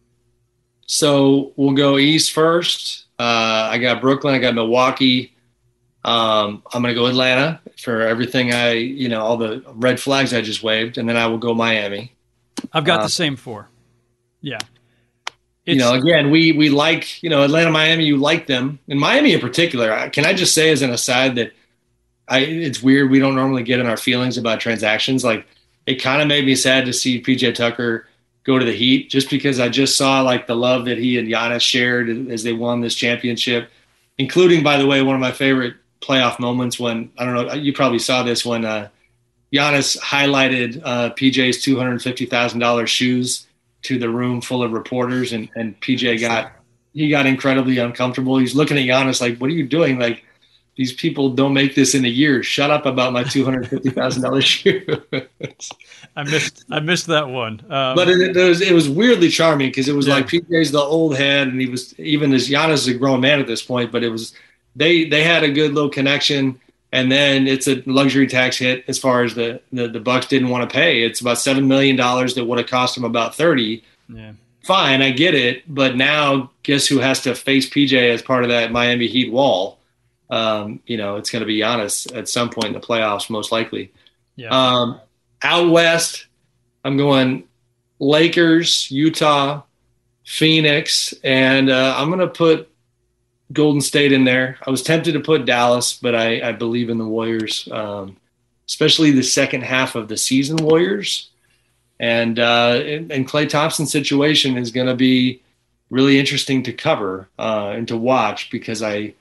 So we'll go East first. I got Brooklyn. I got Milwaukee. I'm going to go Atlanta for everything all the red flags I just waved, and then I will go Miami. I've got the same 4. Yeah. Again, we like, Atlanta, Miami, you like them. And Miami in particular, can I just say as an aside that it's weird. We don't normally get in our feelings about transactions. Like, it kind of made me sad to see PJ Tucker go to the Heat, just because I just saw the love that he and Giannis shared as they won this championship, including, by the way, one of my favorite playoff moments when, I don't know, you probably saw this, when Giannis highlighted PJ's $250,000 shoes to the room full of reporters, and PJ got incredibly uncomfortable. He's looking at Giannis like, what are you doing? Like, these people don't make this in a year. Shut up about my $250,000 shoe. I missed that one. But it was weirdly charming, because it was like PJ's the old head, and he was, even as Giannis is a grown man at this point, but it was, they had a good little connection. And then it's a luxury tax hit as far as the Bucks didn't want to pay. It's about $7 million that would have cost them about 30. Yeah. Fine, I get it. But now guess who has to face PJ as part of that Miami Heat wall? It's going to be Giannis at some point in the playoffs, most likely. Yeah. Out west, I'm going Lakers, Utah, Phoenix, and I'm going to put Golden State in there. I was tempted to put Dallas, but I believe in the Warriors, especially the second half of the season Warriors. And Klay Thompson's situation is going to be really interesting to cover and to watch, because you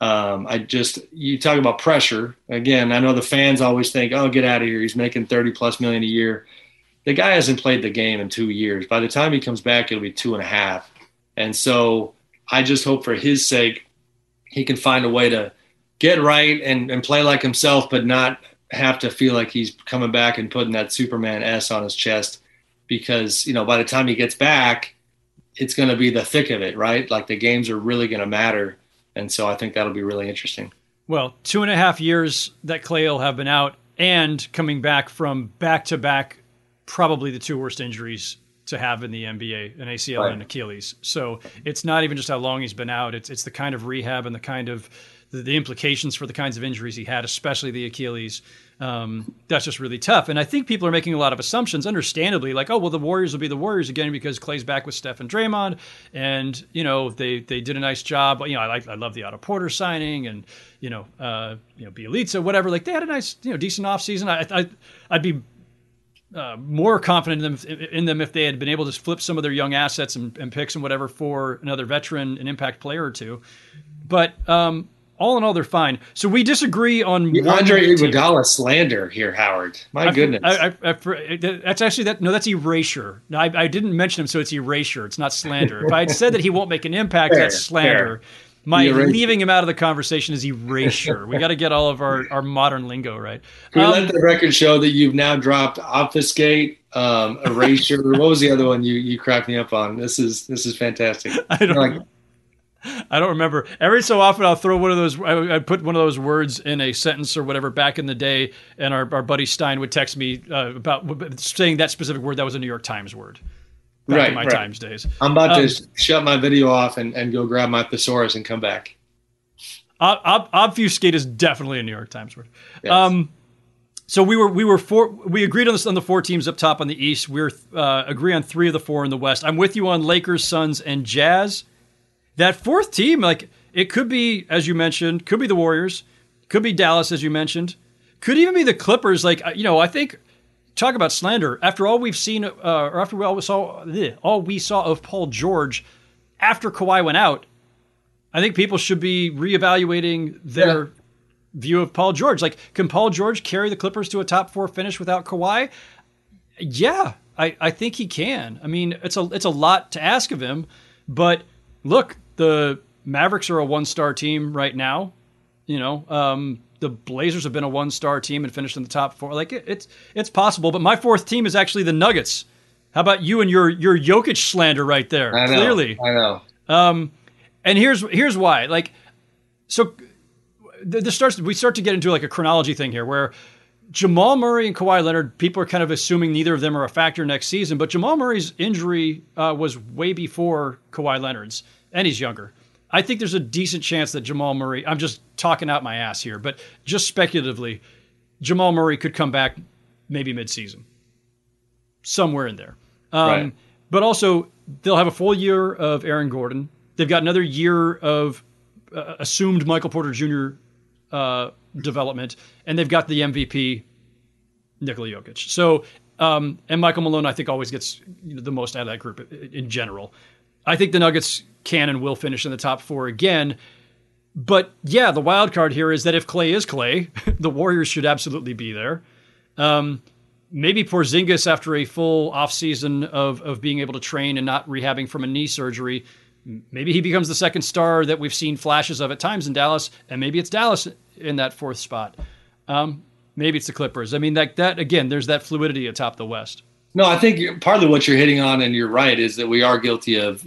talk about pressure. Again, I know the fans always think, oh, get out of here. He's making $30+ million a year. The guy hasn't played the game in 2 years. By the time he comes back, it'll be 2.5. And so I just hope for his sake he can find a way to get right and play like himself, but not have to feel like he's coming back and putting that Superman S on his chest, because, by the time he gets back, it's going to be the thick of it, right? Like the games are really going to matter. And so I think that'll be really interesting. Well, 2.5 years that Klay will have been out, and coming back from back-to-back, probably the two worst injuries to have in the NBA, an ACL and an Achilles. So it's not even just how long he's been out. It's the kind of rehab and the kind of the implications for the kinds of injuries he had, especially the Achilles. That's just really tough. And I think people are making a lot of assumptions, understandably, like, oh, well, the Warriors will be the Warriors again because Klay's back with Steph and Draymond. And, they did a nice job. I love the Otto Porter signing and, Bielitsa, whatever. Like, they had a nice, decent offseason. I'd be more confident in them if they had been able to flip some of their young assets and picks and whatever for another veteran, an impact player or two. But all in all, they're fine. So we disagree on Andre Iguodala slander here, Howard. My goodness. That's actually No, that's erasure. No, I didn't mention him, so it's erasure. It's not slander. If I had said that he won't make an impact, that's slander. My leaving him out of the conversation is erasure. We got to get all of our modern lingo right. Can we let the record show that you've now dropped obfuscate, erasure? What was the other one you cracked me up on? This is fantastic. I don't remember. Every so often I'll throw one of those. I put one of those words in a sentence or whatever back in the day, and our buddy Stein would text me about saying that specific word that was a New York Times word. Back in my Times days. I'm about to shut my video off and go grab my thesaurus and come back. Obfuscate is definitely a New York Times word. Yes. So we agreed on the 4 teams up top on the East. We're agree on 3 of the 4 in the West. I'm with you on Lakers, Suns, and Jazz. That 4th team, like, it could be, as you mentioned, could be the Warriors, could be Dallas, as you mentioned, could even be the Clippers. Like, I think, talk about slander. After all we've seen, or after all we saw of Paul George after Kawhi went out, I think people should be reevaluating their view of Paul George. Like, can Paul George carry the Clippers to a top 4 finish without Kawhi? Yeah, I think he can. I mean, it's a lot to ask of him, but look, the Mavericks are a 1-star team right now. The Blazers have been a 1-star team and finished in the top 4. Like, it's possible. But my 4th team is actually the Nuggets. How about you and your Jokic slander right there? I know, clearly, I know. And here's why. Like, so we start to get into like a chronology thing here, where Jamal Murray and Kawhi Leonard, people are kind of assuming neither of them are a factor next season. But Jamal Murray's injury was way before Kawhi Leonard's, and he's younger. I think there's a decent chance that Jamal Murray, I'm just talking out my ass here, but just speculatively, Jamal Murray could come back maybe mid-season. Somewhere in there. Right. But also, they'll have a full year of Aaron Gordon. They've got another year of assumed Michael Porter Jr. Development, and they've got the MVP, Nikola Jokic. So, and Michael Malone, I think, always gets the most out of that group in general. I think the Nuggets can and will finish in the top 4 again. But yeah, the wild card here is that if Klay is Klay, the Warriors should absolutely be there. Maybe Porzingis, after a full offseason of being able to train and not rehabbing from a knee surgery, maybe he becomes the second star that we've seen flashes of at times in Dallas, and maybe it's Dallas in that 4th spot. Maybe it's the Clippers. I mean, like that, again, there's that fluidity atop the West. No, I think partly what you're hitting on, and you're right, is that we are guilty of,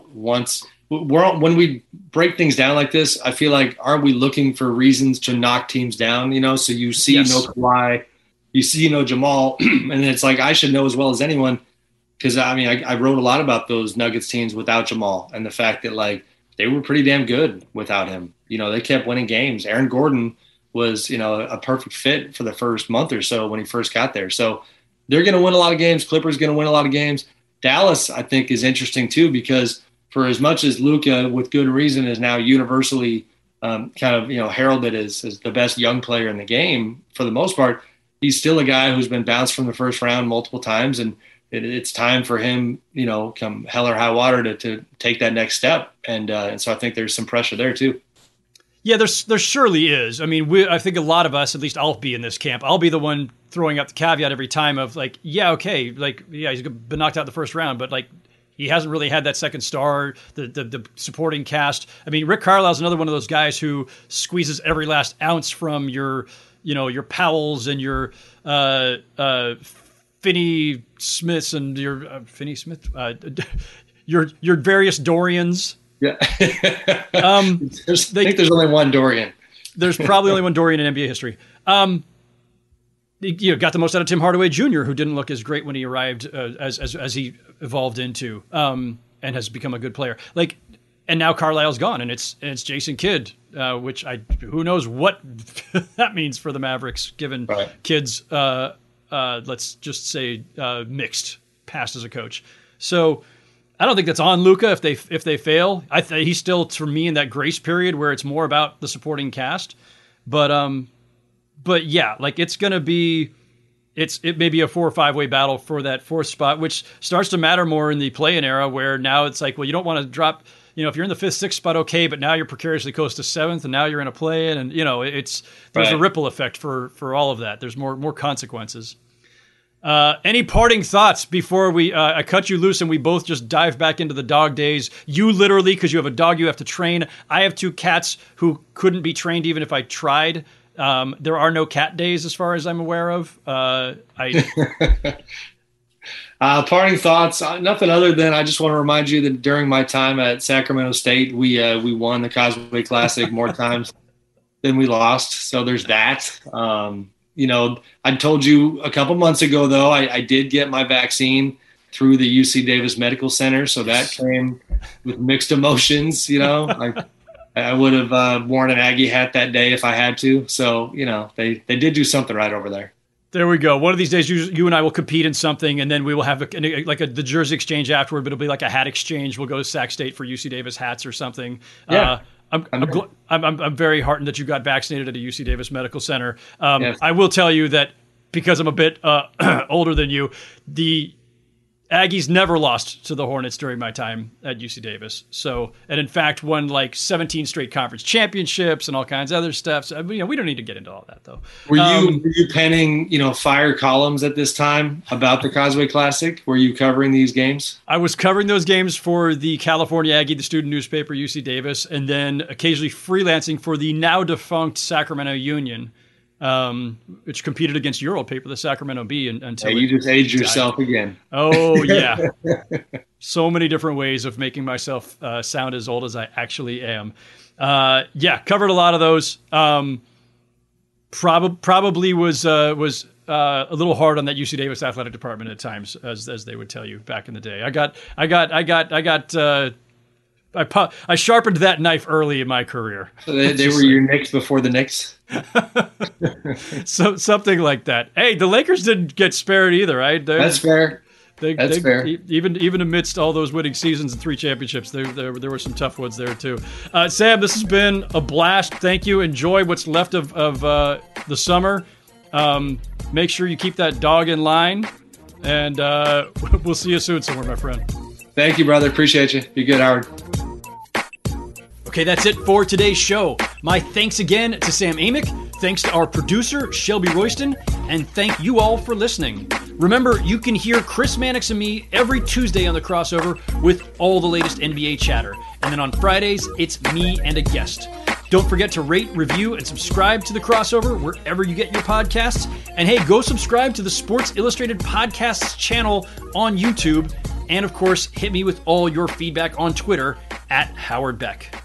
when we break things down like this, I feel like, aren't we looking for reasons to knock teams down? So you see no Kawhi, you see no Jamal, and it's like I should know as well as anyone, because I wrote a lot about those Nuggets teams without Jamal and the fact that like they were pretty damn good without him. They kept winning games. Aaron Gordon was a perfect fit for the first month or so when he first got there. So they're going to win a lot of games. Clippers going to win a lot of games. Dallas, I think, is interesting too, because for as much as Luka, with good reason, is now universally kind of, heralded as the best young player in the game, for the most part, he's still a guy who's been bounced from the first round multiple times. And it's time for him, come hell or high water to take that next step. And so I think there's some pressure there too. Yeah, there surely is. I mean, I think a lot of us, at least I'll be in this camp, I'll be the one throwing up the caveat every time of like, yeah, okay, like, yeah, he's been knocked out in the first round, but like, he hasn't really had that second star, the supporting cast. I mean, Rick Carlisle's another one of those guys who squeezes every last ounce from your Powells and your Finney Smiths and your Finney Smith, your various Dorians. Yeah. I think there's only one Dorian. There's probably only one Dorian in NBA history. Got the most out of Tim Hardaway Jr., who didn't look as great when he arrived as he evolved into, and has become a good player. Like, and now Carlisle's gone, and it's Jason Kidd, which who knows what that means for the Mavericks, given Kidd's let's just say mixed past as a coach. So I don't think that's on Luka if they fail. He's still, for me, in that grace period where it's more about the supporting cast. But yeah, like it's going to be, it may be a 4 or 5 way battle for that fourth spot, which starts to matter more in the play-in era, where now it's like, well, you don't want to drop, if you're in the 5th, 6th spot, okay, but now you're precariously close to 7th, and now you're in a play-in, and there's a ripple effect for all of that. There's more consequences. Any parting thoughts before I cut you loose and we both just dive back into the dog days? You literally, because you have a dog you have to train. I have 2 cats who couldn't be trained even if I tried. There are no cat days as far as I'm aware of. Parting thoughts, nothing other than I just want to remind you that during my time at Sacramento State, we won the Causeway Classic more times than we lost. So there's that. I told you a couple months ago, though, I did get my vaccine through the UC Davis Medical Center. So that came with mixed emotions, I would have worn an Aggie hat that day if I had to. So, they did do something right over there. There we go. One of these days, you and I will compete in something, and then we will have the jersey exchange afterward, but it'll be like a hat exchange. We'll go to Sac State for UC Davis hats or something. Yeah. I'm very heartened that you got vaccinated at a UC Davis Medical Center. Yes. I will tell you that because I'm a bit older than you, the Aggies never lost to the Hornets during my time at UC Davis. So, and in fact, won like 17 straight conference championships and all kinds of other stuff. So, we don't need to get into all that, though. Were you penning, fire columns at this time about the Causeway Classic? Were you covering these games? I was covering those games for the California Aggie, the student newspaper, UC Davis, and then occasionally freelancing for the now defunct Sacramento Union, which competed against your old paper, the Sacramento Bee, until you just aged yourself again. Oh yeah, so many different ways of making myself sound as old as I actually am. Covered a lot of those. Probably was a little hard on that UC Davis athletic department at times, as they would tell you back in the day. I sharpened that knife early in my career. So they were your Knicks before the Knicks? So something like that. Hey, the Lakers didn't get spared either, right? That's fair. That's fair. Even amidst all those winning seasons and 3 championships, there were some tough ones there too. Sam, this has been a blast. Thank you. Enjoy what's left of the summer. Make sure you keep that dog in line, and we'll see you soon somewhere, my friend. Thank you, brother. Appreciate you. Be good, Howard. Okay, that's it for today's show. My thanks again to Sam Amick, thanks to our producer, Shelby Royston, and thank you all for listening. Remember, you can hear Chris Mannix and me every Tuesday on The Crossover with all the latest NBA chatter. And then on Fridays, it's me and a guest. Don't forget to rate, review, and subscribe to The Crossover wherever you get your podcasts. And hey, go subscribe to the Sports Illustrated Podcasts channel on YouTube. And of course, hit me with all your feedback on Twitter at Howard Beck.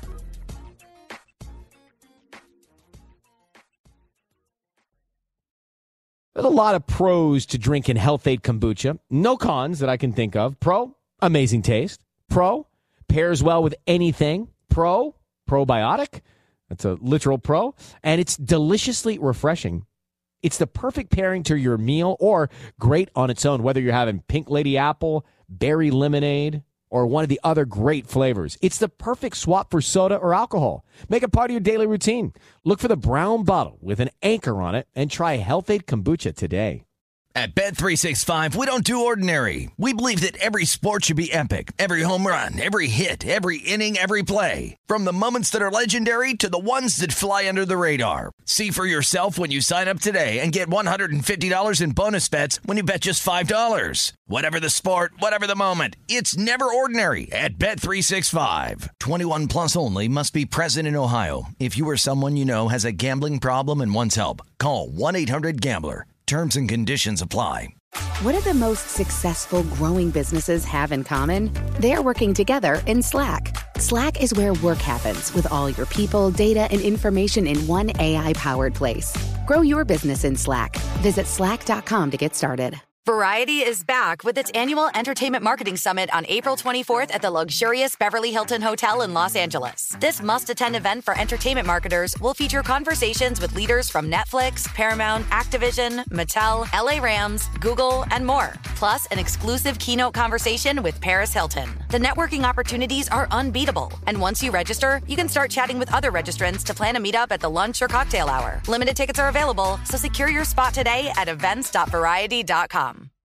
There's a lot of pros to drinking Health Aid Kombucha. No cons that I can think of. Pro, amazing taste. Pro, pairs well with anything. Pro, probiotic. That's a literal pro. And it's deliciously refreshing. It's the perfect pairing to your meal or great on its own, whether you're having Pink Lady Apple, berry lemonade, or one of the other great flavors. It's the perfect swap for soda or alcohol. Make it part of your daily routine. Look for the brown bottle with an anchor on it and try Health-Ade Kombucha today. At Bet365, we don't do ordinary. We believe that every sport should be epic. Every home run, every hit, every inning, every play. From the moments that are legendary to the ones that fly under the radar. See for yourself when you sign up today and get $150 in bonus bets when you bet just $5. Whatever the sport, whatever the moment, it's never ordinary at Bet365. 21 plus only. Must be present in Ohio. If you or someone you know has a gambling problem and wants help, call 1-800-GAMBLER. Terms and conditions apply. What do the most successful growing businesses have in common? They're working together in Slack. Slack is where work happens with all your people, data, and information in one AI-powered place. Grow your business in Slack. Visit slack.com to get started. Variety is back with its annual Entertainment Marketing Summit on April 24th at the luxurious Beverly Hilton Hotel in Los Angeles. This must-attend event for entertainment marketers will feature conversations with leaders from Netflix, Paramount, Activision, Mattel, LA Rams, Google, and more. Plus, an exclusive keynote conversation with Paris Hilton. The networking opportunities are unbeatable. And once you register, you can start chatting with other registrants to plan a meetup at the lunch or cocktail hour. Limited tickets are available, so secure your spot today at events.variety.com.